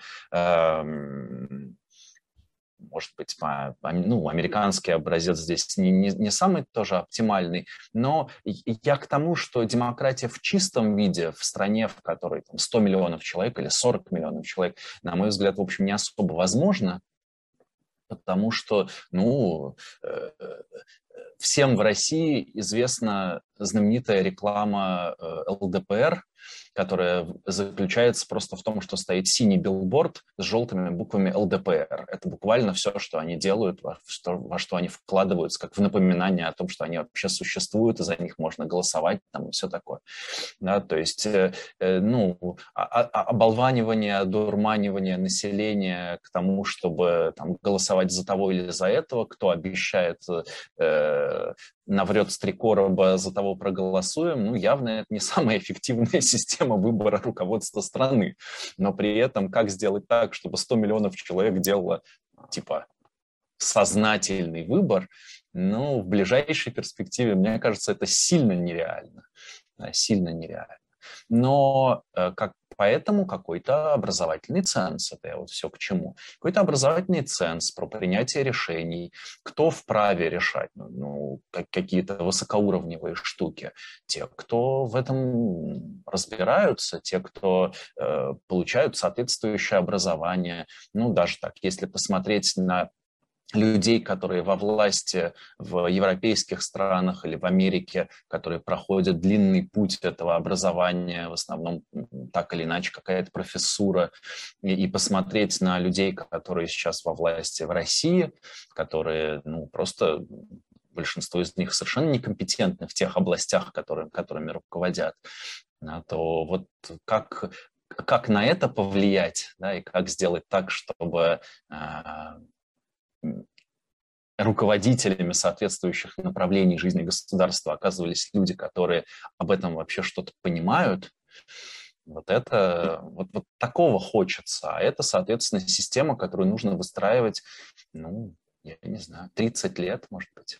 может быть, ну, американский образец здесь не самый тоже оптимальный, но я к тому, что демократия в чистом виде в стране, в которой там, 100 миллионов человек или 40 миллионов человек, на мой взгляд, в общем, не особо возможно, потому что, ну, всем в России известна знаменитая реклама ЛДПР, которая заключается просто в том, что стоит синий билборд с желтыми буквами ЛДПР. Это буквально все, что они делают, во что они вкладываются, как в напоминание о том, что они вообще существуют, и за них можно голосовать, там, и все такое. Да, то есть, ну, оболванивание, одурманивание населения к тому, чтобы там, голосовать за того или за этого, кто обещает наврет с 3 короба, за того проголосуем, ну, явно это не самая эффективная система выбора руководства страны. Но при этом как сделать так, чтобы 100 миллионов человек делало, типа, сознательный выбор, ну, в ближайшей перспективе, мне кажется, это сильно нереально. Да, сильно нереально. Но поэтому какой-то образовательный ценз, это я вот все к чему, какой-то образовательный ценз про принятие решений, кто вправе решать, ну, какие-то высокоуровневые штуки, те, кто в этом разбираются, те, кто получают соответствующее образование, ну, даже так, если посмотреть на людей, которые во власти в европейских странах или в Америке, которые проходят длинный путь этого образования, в основном так или иначе какая-то профессура, и посмотреть на людей, которые сейчас во власти в России, которые, ну, просто большинство из них совершенно некомпетентны в тех областях, которыми руководят, то вот как на это повлиять, да, и как сделать так, чтобы руководителями соответствующих направлений жизни государства оказывались люди, которые об этом вообще что-то понимают, вот такого хочется. А это, соответственно, система, которую нужно выстраивать, ну, я не знаю, 30 лет, может быть.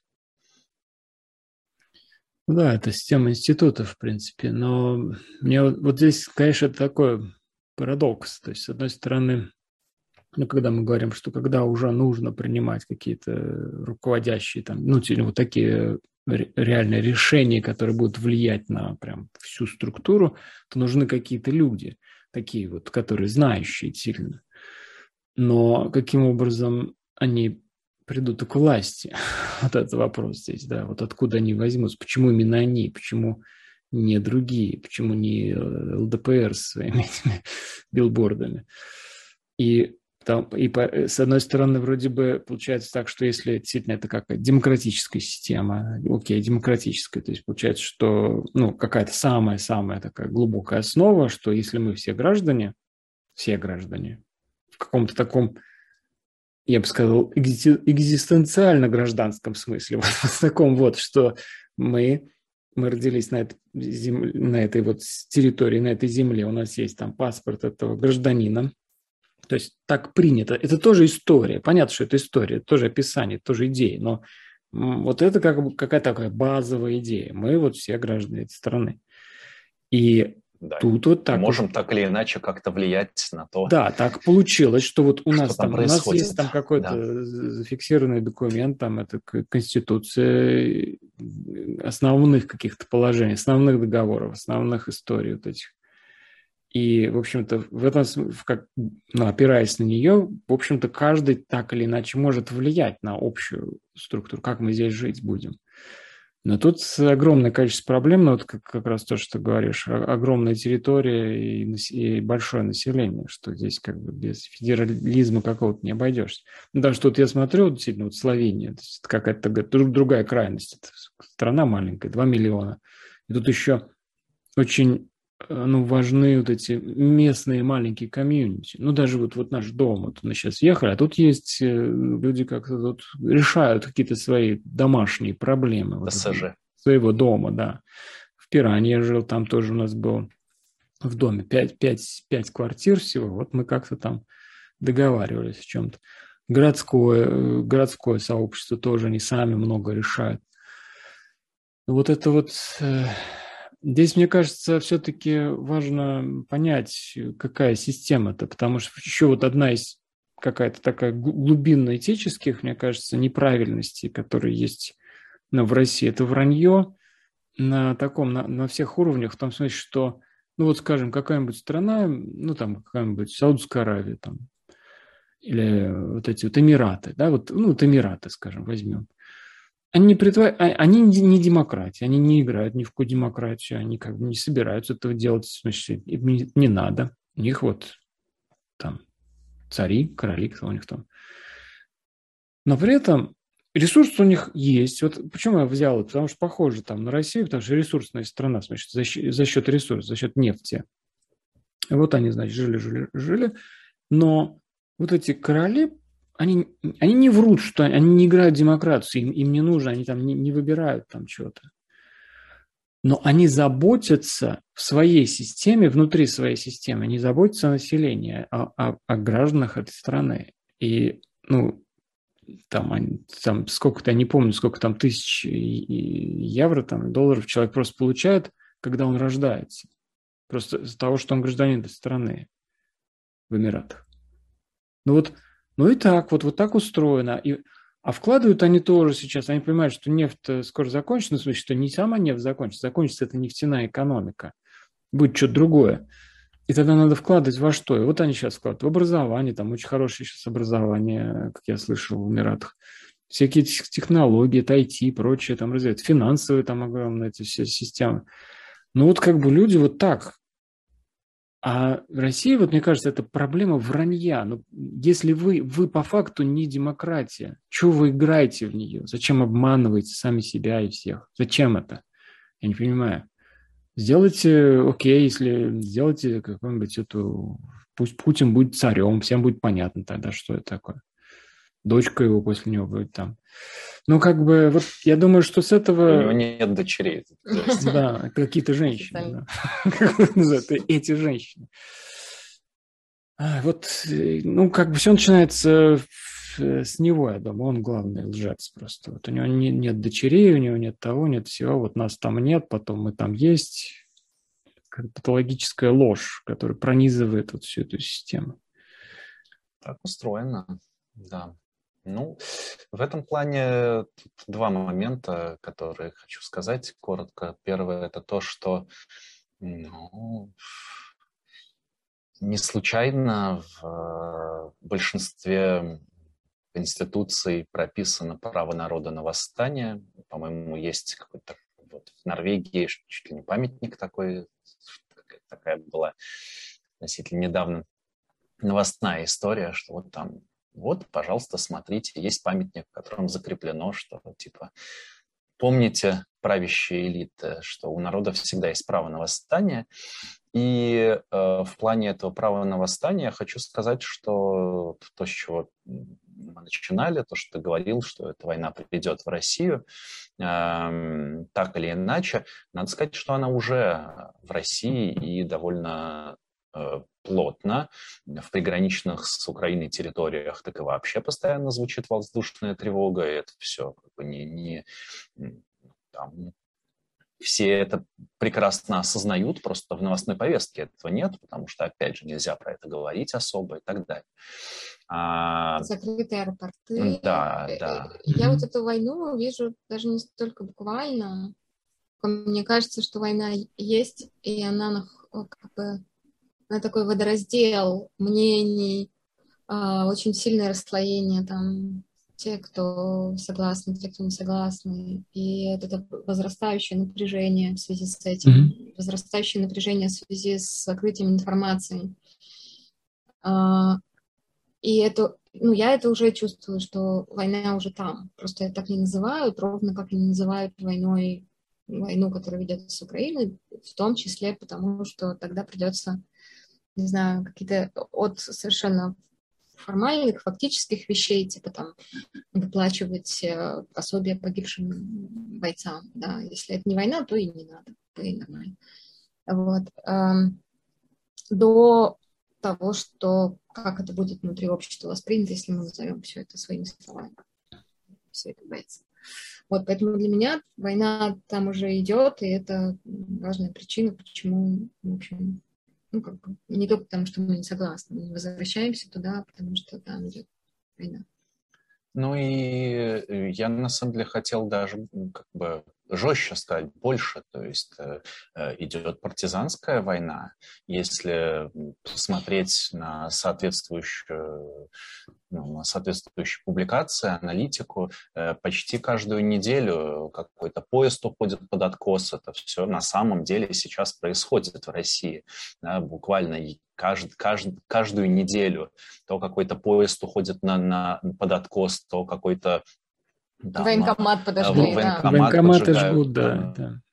Да, это система институтов, в принципе. Но мне вот здесь, конечно, это такой парадокс. То есть, с одной стороны, ну, когда мы говорим, что когда уже нужно принимать какие-то руководящие, там, ну, вот такие реальные решения, которые будут влиять на прям всю структуру, то нужны какие-то люди, такие вот, которые знающие сильно. Но каким образом они придут к власти? Вот этот вопрос здесь, да. Вот откуда они возьмутся? Почему именно они? Почему не другие? Почему не ЛДПР с своими этими билбордами? С одной стороны, вроде бы получается так, что если действительно это какая-то демократическая система, окей, демократическая, то есть получается, что ну, какая-то самая-самая такая глубокая основа, что если мы все граждане в каком-то таком, я бы сказал, экзистенциально-гражданском смысле, вот в таком вот, что мы родились на этой вот территории, на этой земле, у нас есть там паспорт этого гражданина, то есть так принято. Это тоже история. Понятно, что это история, это тоже описание, это тоже идея, но вот это как бы какая-то такая базовая идея. Мы вот все граждане этой страны. И да, тут вот так можем так или иначе как-то влиять на то. Да, так получилось, что вот у нас есть там какой-то зафиксированный документ, там это конституция основных каких-то положений, основных договоров, основных историй вот этих. И, в общем-то, в этом, опираясь на нее, в общем-то, каждый так или иначе может влиять на общую структуру, как мы здесь жить будем. Но тут огромное количество проблем, ну, вот как раз то, что ты говоришь, огромная территория и большое население, что здесь как бы без федерализма какого-то не обойдешься. Ну, даже тут я смотрю, действительно, вот Словения, это какая-то другая крайность, это страна маленькая, 2 миллиона. И тут еще очень важны вот эти местные маленькие комьюнити. Ну, даже вот наш дом, вот мы сейчас ехали, а тут есть люди как-то тут решают какие-то свои домашние проблемы. ТСЖ. Своего дома, да. В Пиране я жил, там тоже у нас было в доме 5 квартир всего. Вот мы как-то там договаривались о чем-то. Городское сообщество тоже, они сами много решают. Вот это вот... Здесь, мне кажется, все-таки важно понять, какая система-то, потому что еще вот одна из какая-то такая глубинно-этических, мне кажется, неправильностей, которые есть в России, это вранье на всех уровнях, в том смысле, что, ну вот скажем, какая-нибудь страна, ну там какая-нибудь Саудовская Аравия там, или вот эти вот Эмираты, да, вот Эмираты, скажем, возьмем. Они не демократия, они не играют ни в какую демократию, они как бы не собираются этого делать, в смысле, им не надо. У них вот там цари, короли, кто у них там. Но при этом ресурс у них есть. Вот почему я взял это? Потому что похоже там на Россию, потому что ресурсная страна, значит, за счет ресурсов, за счет нефти. И вот они, значит, жили. Но вот эти короли, они не врут, что они не играют в демократию, им не нужно, они там не выбирают там чего-то. Но они заботятся в своей системе, внутри своей системы, они заботятся о населении, о гражданах этой страны. И, там сколько-то, я не помню, сколько там тысяч евро, там, долларов человек просто получает, когда он рождается. Просто из-за того, что он гражданин этой страны в Эмиратах. И так, вот так устроено. А вкладывают они тоже сейчас, они понимают, что нефть скоро закончится, в смысле, что не сама нефть закончится эта нефтяная экономика. Будет что-то другое. И тогда надо вкладывать во что? И вот они сейчас вкладывают в образование, там очень хорошее сейчас образование, как я слышал, в Эмиратах. Всякие технологии, IT и прочее там развивают. Финансовые там огромные эти все системы. Как бы люди вот так. А в России, вот мне кажется, это проблема вранья. Если вы по факту не демократия, чего вы играете в нее? Зачем обманываете сами себя и всех? Зачем это? Я не понимаю. Сделайте, если сделайте какую-нибудь пусть Путин будет царем, всем будет понятно тогда, что это такое. Дочка его после него будет там. Я думаю, что с этого... У него нет дочерей. Да, это какие-то женщины. Эти женщины. Все начинается с него, я думаю, он главный лжец просто. Вот у него нет дочерей, у него нет того, нет всего, вот нас там нет, потом мы там есть. Как патологическая ложь, которая пронизывает вот всю эту систему. Так устроено, да. Ну, в этом плане тут два момента, которые хочу сказать коротко. Первое – это то, что не случайно в большинстве конституций прописано право народа на восстание. По-моему, есть какой-то вот в Норвегии чуть ли не памятник такой, такая была относительно недавно новостная история, что вот там, вот, пожалуйста, смотрите, есть памятник, в котором закреплено, что типа помните, правящие элиты, что у народа всегда есть право на восстание. И в плане этого права на восстание хочу сказать, что то, с чего мы начинали, то, что ты говорил, что эта война придет в Россию, так или иначе, надо сказать, что она уже в России и довольно плотно в приграничных с Украиной территориях, так и вообще постоянно звучит воздушная тревога, и это все как бы там, все это прекрасно осознают, просто в новостной повестке этого нет, потому что, опять же, нельзя про это говорить особо и так далее. Закрытые аэропорты. Да, да. Я вот эту войну вижу даже не столько буквально. Мне кажется, что война есть, и она как бы на такой водораздел мнений, очень сильное расслоение там. Те, кто согласны, те, кто не согласны. И это возрастающее напряжение в связи с этим, возрастающее напряжение в связи с сокрытием информации. И это, я это уже чувствую, что война уже там. Просто это так не называют, ровно как не называют войну, которая ведется с Украиной, в том числе потому, что тогда придется, не знаю, какие-то от совершенно формальных, фактических вещей, типа там выплачивать пособия погибшим бойцам. Да. Если это не война, то и не надо. И нормально. Вот. До того, что как это будет внутри общества воспринято, если мы назовем все это своими словами. Все это боится. Вот, поэтому для меня война там уже идет, и это важная причина, почему, в общем, как бы, не только потому, что мы не согласны, мы возвращаемся туда, потому что там идет война. Ну и я на самом деле хотел даже как бы жестче сказать, больше, то есть идет партизанская война. Если посмотреть на соответствующие публикации, аналитику, почти каждую неделю какой-то поезд уходит под откос. Это все на самом деле сейчас происходит в России. Да, буквально каждую неделю то какой-то поезд уходит под откос, то какой-то да, военкомат подожгли. Военкоматы жгут, да.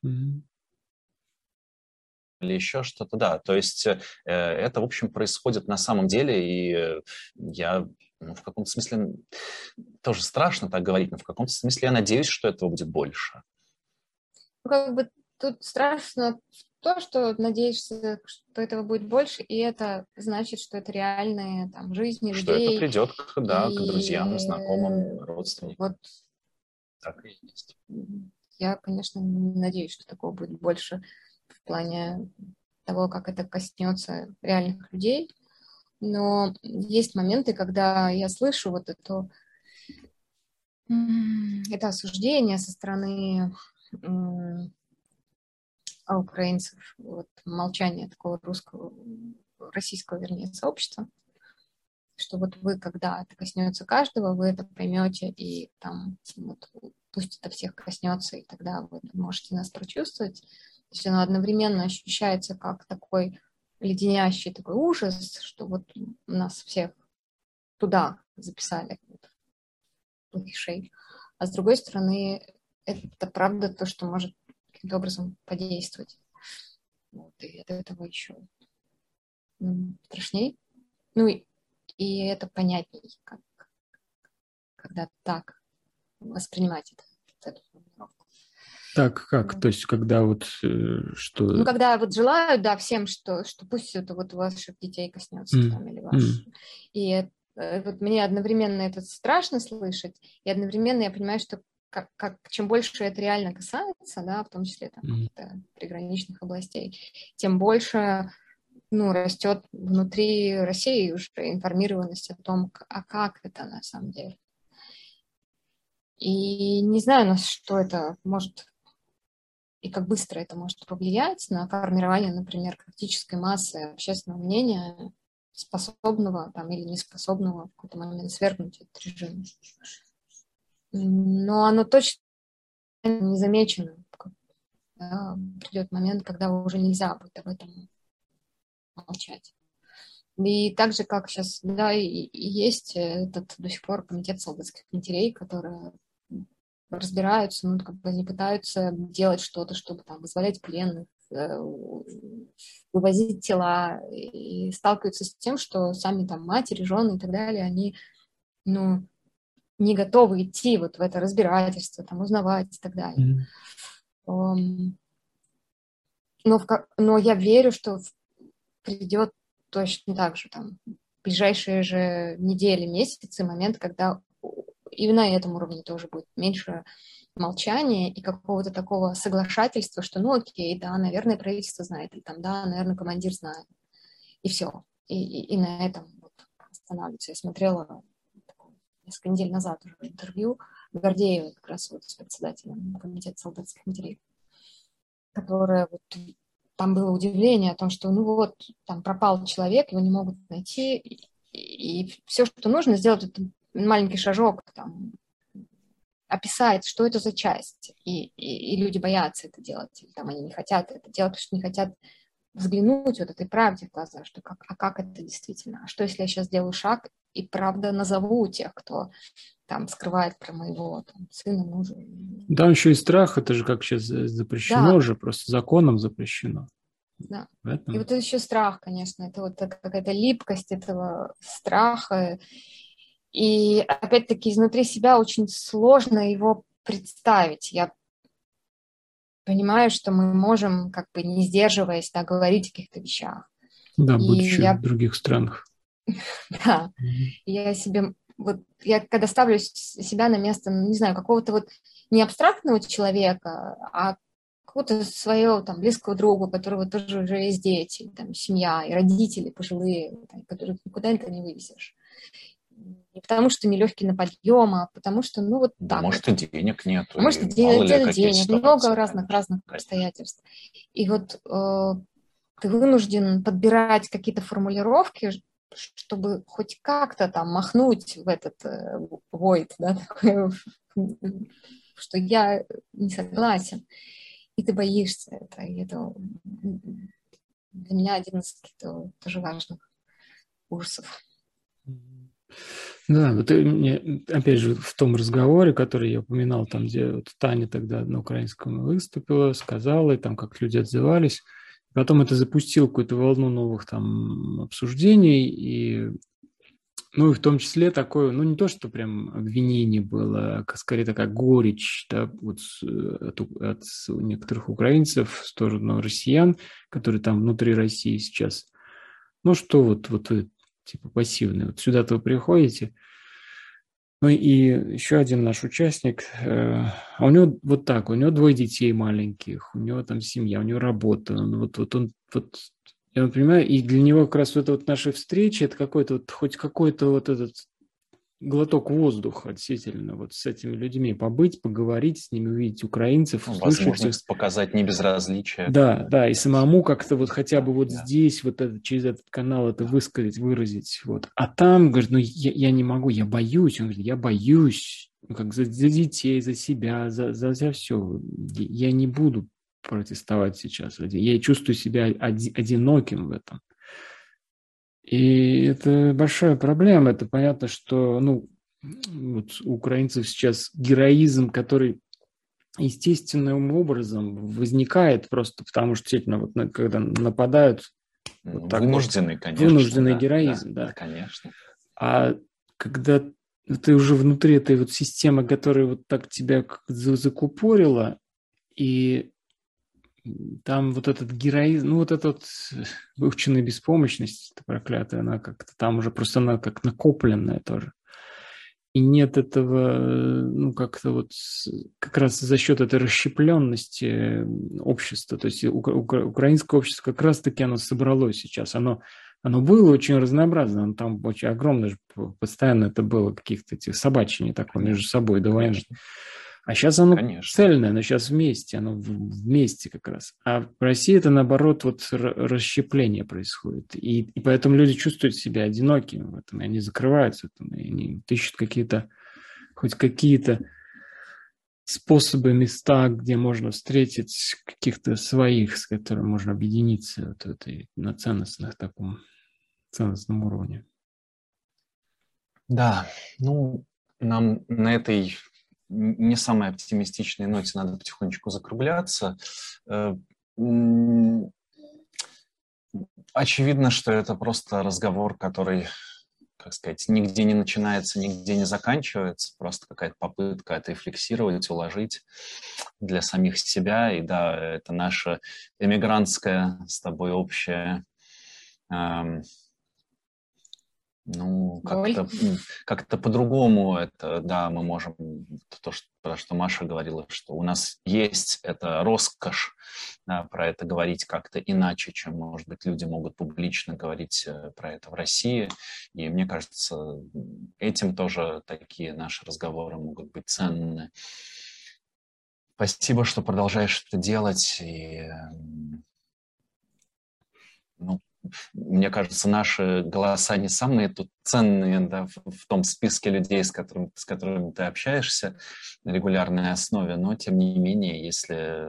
Или еще что-то, да. То есть это, в общем, происходит на самом деле, и я в каком-то смысле, тоже страшно так говорить, но в каком-то смысле я надеюсь, что этого будет больше. Как бы тут страшно то, что надеешься, что этого будет больше, и это значит, что это реальные там жизни людей. Что это придет к друзьям, знакомым, родственникам. Вот. Так и есть. Я, конечно, не надеюсь, что такого будет больше в плане того, как это коснется реальных людей. Но есть моменты, когда я слышу вот это осуждение со стороны украинцев, вот, молчание такого российского, вернее, сообщества, что вот вы, когда это коснется каждого, вы это поймете, и там вот, пусть это всех коснется, и тогда вы можете нас прочувствовать. То есть оно одновременно ощущается как такой леденящий такой ужас, что вот нас всех туда записали, плохишей. А с другой стороны, это правда то, что может каким-то образом подействовать. Вот, и от этого еще страшней. Ну и это понятней, когда так воспринимать эту формулировку. Так, как? То есть, когда вот что... Ну, когда вот желают, да, всем, что пусть это вот ваших детей коснется там, или ваших. И вот мне одновременно это страшно слышать, и одновременно я понимаю, что чем больше это реально касается, да, в том числе там, приграничных областей, тем больше растет внутри России уже информированность о том, как это на самом деле. И не знаю, на что это может и как быстро это может повлиять на формирование, например, критической массы общественного мнения, способного там, или неспособного в какой-то момент свергнуть этот режим. Но оно точно не замечено. Да, придет момент, когда уже нельзя будет об этом молчать. И так же, как сейчас, да, и есть этот до сих пор комитет солдатских матерей, которые разбираются, как бы не пытаются делать что-то, чтобы там вызволять пленных, вывозить тела, и сталкиваются с тем, что сами там матери, жены и так далее, они, не готовы идти вот в это разбирательство, там, узнавать и так далее. Но я верю, что придет точно так же там в ближайшие же недели, месяцы, момент, когда и на этом уровне тоже будет меньше молчания и какого-то такого соглашательства, что окей, да, наверное, правительство знает, или там, да, наверное, командир знает. И все. И на этом вот останавливается. Я смотрела несколько недель назад уже интервью Гордеева, как раз вот с председателем комитета солдатских матерей, которая вот там было удивление о том, что там пропал человек, его не могут найти, и все, что нужно, сделать это маленький шажок, там, описать, что это за часть, и люди боятся это делать, или там они не хотят это делать, потому что не хотят взглянуть вот этой правде в глаза, что как это действительно, а что если я сейчас сделаю шаг и правда назову тех, кто там скрывает про моего там, сына, мужа. Да, еще и страх, это же как сейчас запрещено же, просто законом запрещено. Да. И вот это еще страх, конечно, это вот какая-то липкость этого страха. И опять-таки изнутри себя очень сложно его представить. Я понимаю, что мы можем, как бы не сдерживаясь, да, говорить о каких-то вещах. Да, будучи в других странах. Да, я когда ставлю себя на место, не знаю, какого-то вот не абстрактного человека, а какого-то своего там близкого друга, у которого тоже уже есть дети, там, семья и родители пожилые, которых никуда это не вывезешь. Не потому что нелегкий на подъем, а потому что, да, так. Может, и денег нет. Может, и денег, много разных обстоятельств. И вот ты вынужден подбирать какие-то формулировки, чтобы хоть как-то там махнуть в этот void, да, такой, что я не согласен. И ты боишься это. И это для меня один из каких-то тоже важных ужасов. Да, вот мне, опять же, в том разговоре, который я упоминал, там, где вот Таня тогда на украинском выступила, сказала, и там как люди отзывались. Потом это запустило какую-то волну новых там обсуждений, и в том числе такое, не то, что прям обвинение было, а скорее такая горечь, да, вот от некоторых украинцев в сторону россиян, которые там внутри России сейчас. Что вот вы типа пассивные, вот сюда-то вы приходите. И еще один наш участник, а у него вот так, у него 2 детей маленьких, у него там семья, у него работа, я понимаю, и для него как раз вот наши встречи, это какой-то хоть какой-то вот этот глоток воздуха действительно вот с этими людьми побыть, поговорить с ними, увидеть украинцев, возможность показать небезразличие. Да, и самому как-то вот хотя бы вот здесь вот через этот канал это высказать, выразить. Вот. А там, говорит, я не могу, я боюсь. Он говорит, я боюсь, как за детей, за себя, за все. Я не буду протестовать сейчас. Я чувствую себя одиноким в этом. И это большая проблема. Это понятно, что вот у украинцев сейчас героизм, который естественным образом возникает просто потому, что действительно, вот, когда нападают... Вынужденный, конечно. Вынужденный героизм, да. Конечно. А когда ты уже внутри этой вот системы, которая вот так тебя закупорила, и там вот этот героизм, ну вот эта вот выученная беспомощность, эта проклятая, она как-то там уже просто она как накопленная тоже. И нет этого, ну, как-то вот как раз за счет этой расщепленности общества, то есть украинское общество как раз-таки оно собралось сейчас, оно было очень разнообразно, оно там очень огромное, постоянно это было каких-то этих собачьих такое между собой до войны. А сейчас оно цельное, оно сейчас вместе, оно вместе как раз. А в России это, наоборот, вот расщепление происходит. И поэтому люди чувствуют себя одинокими в этом, и они закрываются в этом, и они ищут хоть какие-то способы, места, где можно встретить каких-то своих, с которыми можно объединиться вот этой, на ценностном уровне. Да, ну, нам на этой не самой оптимистичной ноте надо потихонечку закругляться. Очевидно, что это просто разговор, который, как сказать, нигде не начинается, нигде не заканчивается, просто какая-то попытка отрефлексировать, уложить для самих себя. И да, это наша эмигрантская с тобой общая, ну, как-то по-другому это, да, мы можем, про что Маша говорила, что у нас есть эта роскошь, да, про это говорить как-то иначе, чем, может быть, люди могут публично говорить про это в России. И мне кажется, этим тоже такие наши разговоры могут быть ценны. Спасибо, что продолжаешь это делать. И, ну, мне кажется, наши голоса не самые тут ценные, да, в том списке людей, с которыми ты общаешься на регулярной основе, но тем не менее, если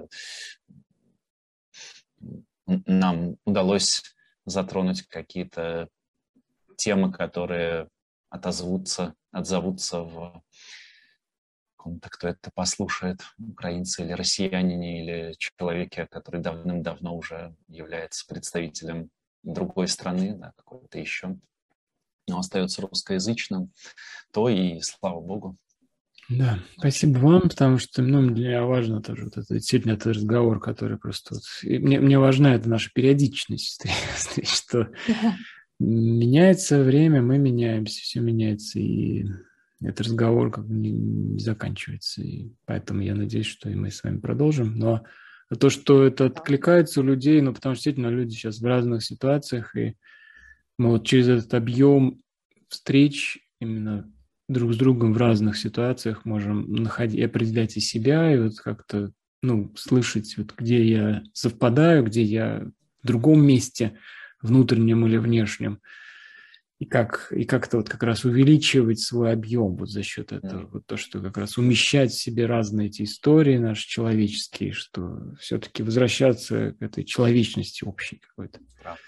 нам удалось затронуть какие-то темы, которые отзовутся в ком-то, кто это послушает, украинцы или россияне, или человеке, который давным-давно уже является представителем другой страны, да, какой-то еще, но остается русскоязычным, то и слава богу. Да, спасибо вам, потому что для меня важно тоже вот это, действительно этот разговор, который просто... Вот, мне важна эта наша периодичность, что меняется время, мы меняемся, все меняется, и этот разговор как бы не заканчивается. И поэтому я надеюсь, что и мы с вами продолжим. Но то, что это откликается у людей, ну, потому что действительно люди сейчас в разных ситуациях, и мы вот через этот объем встреч именно друг с другом в разных ситуациях можем находить, определять и себя, и вот как-то, ну, слышать, вот где я совпадаю, где я в другом месте, внутреннем или внешнем, и как-то вот как раз увеличивать свой объем вот за счет этого, вот то, что как раз умещать в себе разные эти истории наши человеческие, что все-таки возвращаться к этой человечности общей какой-то.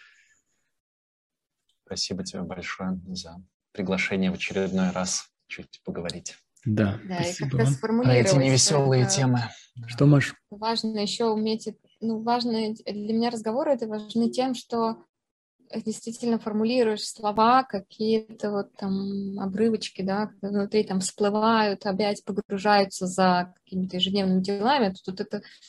Спасибо тебе большое за приглашение в очередной раз чуть поговорить. Да, спасибо. И как-то сформулировать. Про эти невеселые темы. Что, Маш? Важно еще уметь, ну, важно для меня разговоры это важны тем, что действительно формулируешь слова, какие-то вот там обрывочки, да, внутри там всплывают, опять погружаются за какими-то ежедневными делами. Тут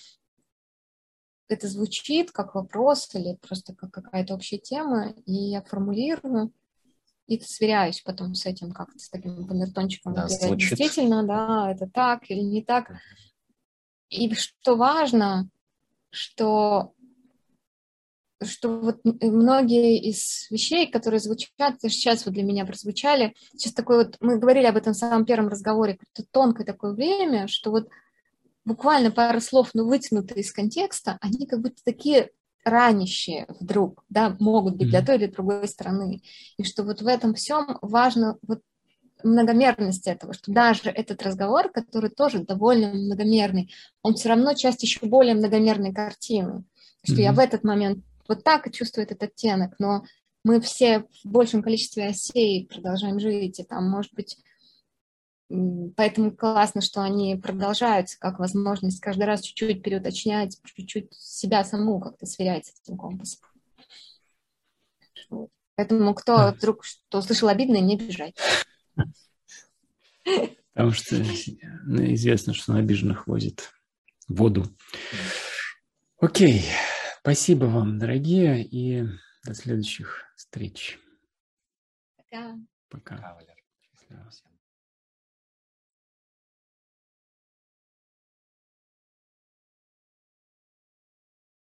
это звучит как вопрос или просто как какая-то общая тема, и я формулирую, и сверяюсь потом с этим как-то, с таким камертончиком. Да, действительно, да, это так или не так. И что важно, что вот многие из вещей, которые звучат, сейчас вот для меня прозвучали, сейчас такой вот, мы говорили об этом в самом первом разговоре, какое-то тонкое такое время, что вот буквально пару слов, но вытянутые из контекста, они как будто такие ранящие вдруг, да, могут быть для той или другой стороны. И что вот в этом всем важно вот многомерность этого, что даже этот разговор, который тоже довольно многомерный, он все равно часть еще более многомерной картины. Что я в этот момент вот так и чувствую этот оттенок, но мы все в большем количестве осей продолжаем жить, и там, может быть, поэтому классно, что они продолжаются, как возможность каждый раз чуть-чуть переуточнять, чуть-чуть себя саму как-то сверять с этим компасом. Поэтому кто вдруг что услышал обидное, не обижай. Потому что известно, что на обиженных возит воду. Окей, спасибо вам, дорогие, и до следующих встреч. Пока. Пока. Пока, Валер. Счастливо. Всем.